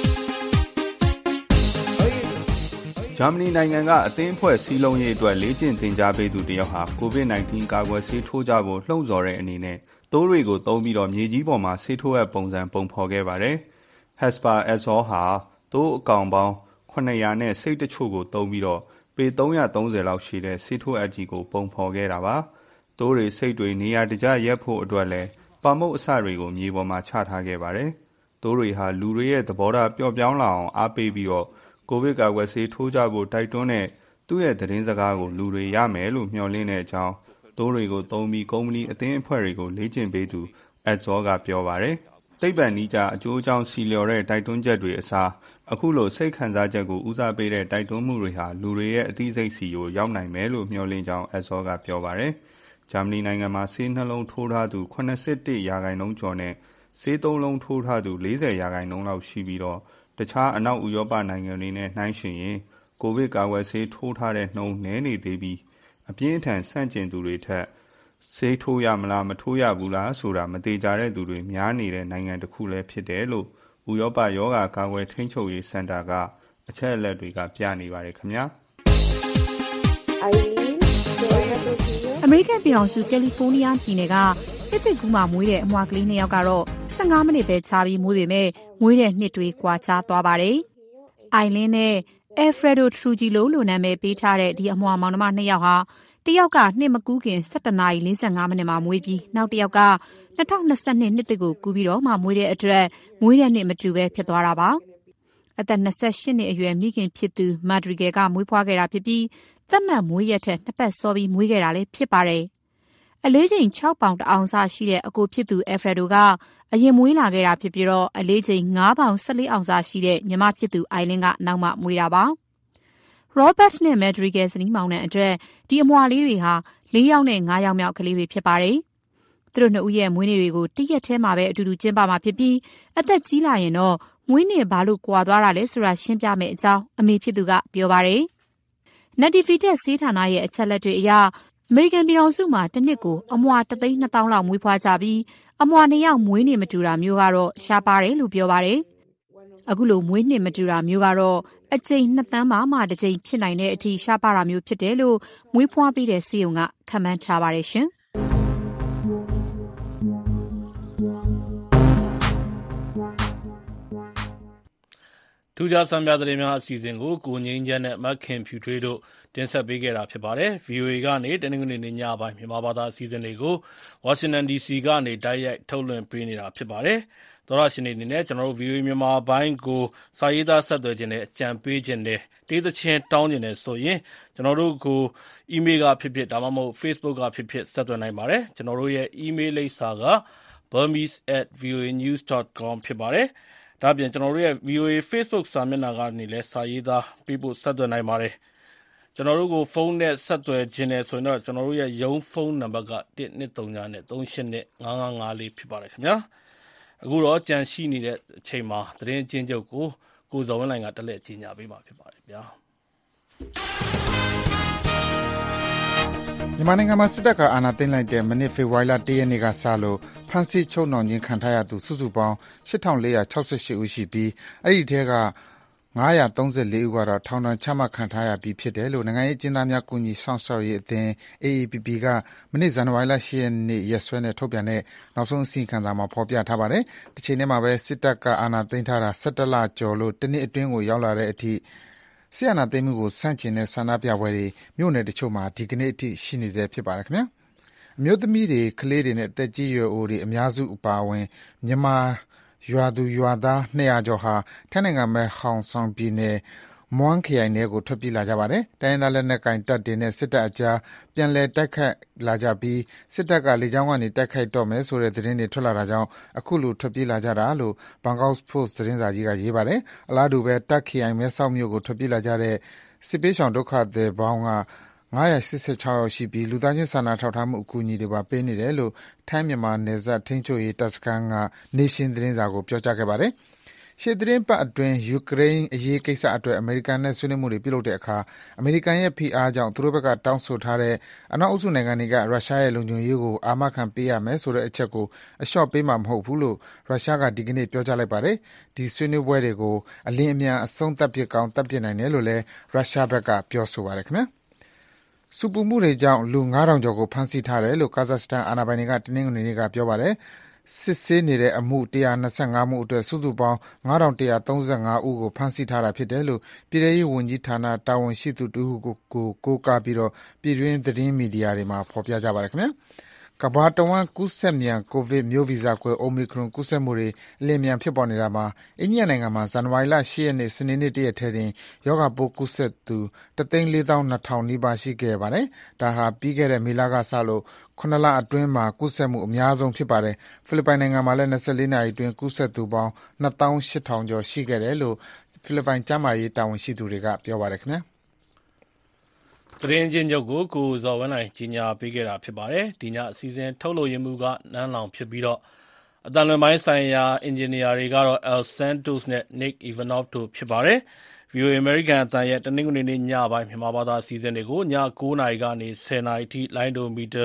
ဂျာမနီနိုင်ငံကအသင်းအဖွဲ့စည်းလုံးရေးအတွက်လေ့ကျင့်သင်ကြားပေးသူတယောက်ဟာ COVID-19 ကာကွယ်ဆေးထိုးကြဖို့လှုံ့ဆော်တဲ့အနေနဲ့သိုးတွေကိုသုံးပြီးတော့မြေကြီးပေါ်မှာဆေးထိုးရပုံစံပုံဖော်ခဲ့ပါတယ်။ Hesper Azor ဟာသိုးအကောင်ပေါင်း900နဲ့စိတ်တချို့ကိုသုံးပြီးတော့ပေ330လောက်ရှိတဲ့ဆေးထိုးအပ်ကြီးကိုပုံဖော်ခဲ့တာပါ။သိုးတွေစိတ်တွေနေရာတကျရက်ဖို့အတွက်လည်းပါမုတ်အစတွေကိုမြေပေါ်မှာချထားခဲ့ပါတယ်။သိုးတွေဟာလူတွေရဲ့သဘောထားပျော့ပြောင်းလာအောင်အားပေးပြီးတော့ကိုဗစ်ကာကွယ်ဆေးထိုးကြဖို့တိုက်တွန်းတဲ့သူ့ရဲ့သတင်းစကားကိုလူတွေရမယ်လို့မျှော်လင့်တဲ့အကြောင်းသိုးတွေကိုသုံးပြီးကုမ္ပဏီအသင်းအဖွဲ့တွေကိုလေ့ကျင့်ပေးသူ Azor ကပြောပါတယ်။သိပ္ပံနည်းကျအကျိုးအကြောင်းစီလျော်တဲ့တိုက်တွန်းချက်တွေအစားအခုလိုစိတ်ခံစားချက်ကိုဦးစားပေးတဲ့တိုက်တွန်းမှုတွေဟာလူတွေရဲ့အသိစိတ်စီကိုရောက်နိုင်မယ်လို့မျှော်လင့်ကြောင်း Azor ကပြောပါတယ်။ဂျာမနီနိုင်ငံမှာဆေးနှလုံးထိုးထားသူ81%ကျော်နဲ့ဆေး3လုံးထိုးထားသူ40%လောက်ရှိပြီးတော့တခြားအနောက်ဥရောပနိုင်ငံတွေနဲ့နှိုင်းယှဉ်ရင်ကိုဗစ်ကာကွယ်ဆေးထိုးထားတဲ့နှုန်းနည်းနေသေးပြီးအပြင်းအထန်ဆန့်ကျင်သူတွေထက်ဆေးထိုးရမလားမထိုးရဘူးလားဆိုတာမသေးကြတဲ့သူတွေများနေတဲ့နိုင်ငံတစ်ခုလည်းဖြစ်တယ်လို့ဥရောပရောဂါကာကွယ်ထိန်းချုပ်ရေးစင်တာကအချက်အလက်တွေကပြနေပါတယ်ခင်ဗျာအမေရိကန်ပြည်ထောင်စုကယ်လီဖိုးနီးယားပြည်နယ်ကတစ်တစ်ကူးမှာမွေးတဲ့အမွှာကလေး2ယောက်ကတော့15မိနစ်ပဲခြားပြီးမွေးပေမဲ့မွေးတဲ့နှစ်တွေကွာခြားသွားပါတယ်။အိုင်လင်းနဲ့ Alfredo Trujillo လို့နာမည်ပေးထားတဲ့ဒီအမွှာမောင်နှမ2ယောက်ဟာတယောက်ကနှစ်မကူးခင်17နာရီ45မိနစ်မှာမွေးပြီးနောက်တစ်ယောက်က2022နှစ်တစ်ကိုကူးပြီးတော့မှမွေးတဲ့အတွက်မွေးတဲ့နှစ်မတူပဲဖြစ်သွားတာပါ။အသက်28နှစ်အရွယ်မိခင်ဖြစ်သူ Madrigal ကမွေးဖွားခဲ့တာဖြစ်ပြီးသတ်မှတ်မွေးရက်ထက်2 ပတ်စောပြီးမွေးခဲ့တာလည်းဖြစ်ပါတယ်။အလေးချိန်6 ပေါင်1 အောင်စရှိတဲ့အကိုဖြစ်သူအယ်ဖရက်ဒိုကအရင်မွေးလာခဲ့တာဖြစ်ပြီးတော့အလေးချိန်9 ပေါင်14 အောင်စရှိတဲ့ညီမဖြစ်သူအိုင်လင်းကနောက်မှမွေးတာပါ။ Robert နဲ့ Madrigal ဇနီးမောင်နှံအတွက်ဒီအမွာလေးတွေဟာ4 ယောက်နဲ့5 ယောက်မြောက်ကလေးတွေဖြစ်ပါတယ်။သူတို့2 ဦးရဲ့မွေးနေ့တွေကိုတရက်ထဲမှာပဲအတူတူကျင်းပမှာဖြစ်ပြီးအသက်ကြီးလာရင်တော့မွေးနေ့ဘာလို့ကွာသွားတာလဲဆိုတာရှင်းပြမယ်အကြောင်းအမေဖြစ်သူကပြောပါတယ်။ Nativity ဆေးဌာနရဲ့အချက်လက်တွေအရအမေရိကန်ပြည်ထောင်စုမှာတစ်နှစ်ကိုအမွာ1,200,000 လောက်မွေးဖွားကြပြီးအမွာ2 ယောက်မွေးနေ့မတူတာမျိုးကတော့ရှားပါတယ်လို့ပြောပါတယ်။အခုလိုမွေးနေ့မတူတာမျိုးကတော့အကြိမ်2 သန်းမှတစ်ကြိမ်ဖြစ်နိုင်တဲ့အထိရှားပါတာမျိုးဖြစ်တယ်လို့မွေးဖွားပေးတဲ့ဆေးရုံကခန့်မှန်းထားပါတယ်ရှင်။ထူးခြားစံပြသတင်းများအစီအစဉ်ကိုကိုငိမ့်ချမ်းနဲ့မခင်ဖြူထွေးတို့တင်ဆက်ပေးခဲ့တာဖြစ်ပါတယ်။ VOA ကနေတနင်္ဂနွေနေ့ညပိုင်းမြန်မာဘာသာအစီအစဉ်တွေကို Washington DC ကနေတိုက်ရိုက်ထုတ်လွှင့်ပေးနေတာဖြစ်ပါတယ်။သောရရှင်တွေအနေနဲ့ကျွန်တော်တို့ VOA မြန်မာပိုင်းကိုစာရေးသားဆက်သွယ်ခြင်းနဲ့အကြံပေးခြင်းနဲ့တေးသချင်းတောင်းခြင်းနဲ့ဆိုရင်ကျွန်တော်တို့ကို email ကဖြစ်ဖြစ်ဒါမှမဟုတ် Facebook ကဖြစ်ဖြစ်ဆက်သွယ်နိုင်ပါတယ်။ကျွန်တော်တို့ရဲ့ email လိပ်စာက burmese@voanews.com ဖြစ်ပါတယ်။ဒါ့အပြင်ကျွန်တော်တို့ရဲ့ VOA Facebook စာမျက်နှာကနေလည်းစာရေးသားပေးဖို့ဆက်သွယ်နိုင်ပါတယ်။ကျွန်တော်တို့ကိုဖုန်းနဲ့ဆက်သွယ်ခြင်းနဲ့ဆိုရင်တော့ကျွန်တော်တို့ရဲ့ရုံးဖုန်းနံပါတ်က123နဲ့385554ဖြစ်ပါတယ်ခင်ဗျာ။အခုတော့ကြံရှိနေတဲ့အချိန်မှာသတင်းချင်းချုပ်ကိုဇော်ဝင်းလိုင်ကတက်လက်ကြီးညာပေးမှာဖြစ်ပါတယ်ဗျာ။မြန်မာနိုင်ငံမှာစစ်တပ်ကအာဏာသိမ်းလိုက်တဲ့မနေ့ဖေဖော်ဝါရီလ1 ရက်နေ့ကစလို့ဖမ်းဆီးချုပ်နှောင်ခြင်းခံထားရသူစုစုပေါင်း8,468 ဦးရှိပြီးအဲ့ဒီထဲက934 ဦးကတော့ထောင်ဒဏ်ချမှတ်ခံထားရပြီးဖြစ်တယ်လို့နိုင်ငံရေးအကျဉ်းသားများကူညီစောင့်ရှောက်ရေးအသင်း AAPP ကမနေ့ဇန်နဝါရီလ10 ရက်နေ့ရက်စွဲနဲ့ထုတ်ပြန်တဲ့နောက်ဆုံးအစီရင်ခံစာမှာဖော်ပြထားပါတယ်။ဒီချိန်ထဲမှာပဲစစ်တပ်ကအာဏာသိမ်းထားတာ17 လကျော်လို့တစ်နှစ်အတွင်းကိုရောက်လာတဲ့အထိစစ်အာဏာသိမ်းမှုကိုဆန့်ကျင်တဲ့ဆန္ဒပြပွဲတွေမြို့နယ်တချို့မှာဒီကနေ့အထိရှိနေဆဲဖြစ်ပါတယ်ခင်ဗျာ။အမျိုးသမီးတွေကလေးတွေနဲ့တက်ကြီးရွယ်အိုတွေအများစုအပါအဝင်မြန်မာရွာသူရွာသား200ကျော်ဟာထိုင်းနိုင်ငံမဲ့ဟောင်ဆောင်ပြည်နယ်မွန်းခရိုင်ထဲကိုထွက်ပြေးလာကြပါတယ်။တိုင်းရင်းသားလက်နက်ကိုင်တပ်တွေနဲ့စစ်တပ်အကြားပြန်လည်တိုက်ခိုက်လာကြပြီးစစ်တပ်ကလေကြောင်းကနေတိုက်ခိုက်တော့မယ်ဆိုတဲ့သတင်းတွေထွက်လာတာကြောင့်အခုလိုထွက်ပြေးလာကြတာလို့ Bangkok Post သတင်းစာကြီးကရေးပါတယ်။အလားတူပဲတပ်ခရိုင်မဲဆောက်မြို့ကိုထွက်ပြေးလာကြတဲ့စစ်ပေးဆောင်ဒုက္ခသည်ပေါင်းက986 ယောက်ရှိပြီးလူသားချင်းစာနာထောက်ထားမှုအကူအညီတွေပါပေးနေတယ်လို့ထိုင်းမြန်မာနယ်စပ်ထိန်းချုပ်ရေးတပ်စခန်းက Nation သတင်းစာကိုပြောကြားခဲ့ပါတယ်။ရှေ့သတင်းပတ်အတွင်းယူကရိန်းအရေးကိစ္စအတွက်အမေရိကန်နဲ့ဆွေးနွေးမှုတွေပြုလုပ်တဲ့အခါအမေရိကန်ရဲ့ဖိအားကြောင့်သူတို့ဘက်ကတောင်းဆိုထားတဲ့အနောက်အုပ်စုနိုင်ငံတွေကရုရှားရဲ့လုံခြုံရေးကိုအာမခံပေးရမယ်ဆိုတဲ့အချက်ကိုအလျှော့ပေးမှာမဟုတ်ဘူးလို့ရုရှားကဒီကနေ့ပြောကြားလိုက်ပါတယ်။ဒီဆွေးနွေးပွဲတွေကိုအလင်းအမြန်အဆုံးသတ်ပစ်ကောင်းသတ်ပစ်နိုင်တယ်လို့လည်းရုရှားဘက်ကပြောဆိုပါတယ်ခင်ဗျာ။စူပူမှုတွေကြောင့်လူ 9,000 ကျော်ကိုဖမ်းဆီးထားတယ်လို့ကာဇက်စတန်အာဏာပိုင်တွေကတနင်္ဂနွေနေ့ကပြောပါတယ်။စစ်ဆေးနေတဲ့အမှု125မှုအတွက်စုစုပေါင်း 9,135 ဦးကိုဖမ်းဆီးထားတာဖြစ်တယ်လို့ပြည်ထောင်စုဝန်ကြီးဌာနတာဝန်ရှိသူတဦးကိုကားပြီးပြည်တွင်းသတင်းမီဒီယာတွေမှာဖော်ပြကြပါတယ်ခင်ဗျာ။ကမ္ဘာတဝန်းကူးစက်မြန်ကိုဗစ်မျိုးဗီဇကွဲ Omicron ကူးစက်မှုတွေအလျင်အမြန်ဖြစ်ပေါ်နေတာမှာအိန္ဒိယနိုင်ငံမှာဇန်နဝါရီလ10 ရက်နေ့စနေနေ့တရက်ထဲတင်ရောဂါပိုးကူးစက်သူ142,000 နီးပါးရှိခဲ့ပါတယ်။ဒါဟာပြီးခဲ့တဲ့မေလကစလို့9 လအတွင်းမှာကူးစက်မှုအများဆုံးဖြစ်ပါတယ်။ဖိလစ်ပိုင်နိုင်ငံမှာလည်း24 နာရီအတွင်းကူးစက်သူပေါင်း 28,000 ကျော်ရှိခဲ့တယ်လို့ဖိလစ်ပိုင်ကျန်းမာရေးတာဝန်ရှိသူတွေကပြောပါတယ်ခင်ဗျာ။သတင်းချင်းချုပ်ကိုဇော်ဝင်းနိုင်ကြီးညာပေးခဲ့တာဖြစ်ပါတယ်။ဒီညအစီအစဉ်ထုတ်လို့ရမှုကနန်းလောင်ဖြစ်ပြီးတော့အတန်လွင်ပိုင်းဆိုင်ရာအင်ဂျင်နီယာတွေကတော့ El Santos နဲ့ Nick Ivanov တို့ဖြစ်ပါတယ်။ VOA American အတန်ရဲ့တနင်္ဂနွေနေ့ညပိုင်းမြန်မာဘာသာအစီအစဉ်တွေကိုည9 နာရီကနေ10 နာရီထိလိုင်းဒိုမီတာ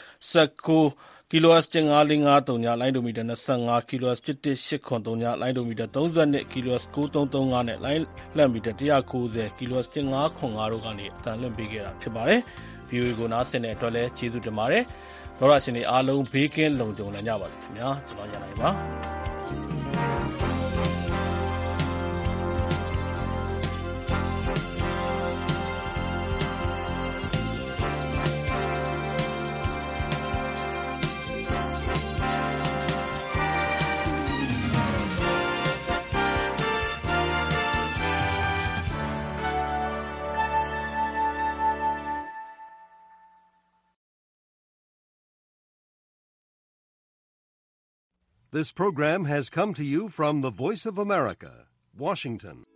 19 kHz 15530 လိုင်းဒိုမီတာ25 kHz 11803 လိုင်းဒိုမီတာ32 kHz 9335နဲ့လိုင်းလံမီတာ190 kHz 1505တို့ကနေအသံလွှင့်ပေးခဲ့တာဖြစ်ပါတယ်။ VOA ကိုနားဆင်တဲ့အတွက်လည်းကျေးဇူးတင်ပါတယ်။သောရရှင်တွေအားလုံးဘေးကင်းလုံခြုံနိုင်ကြပါစေခင်ဗျာ။ကျွန်တော်ရနိုင်ပါ This program has come to you from the Voice of America, Washington.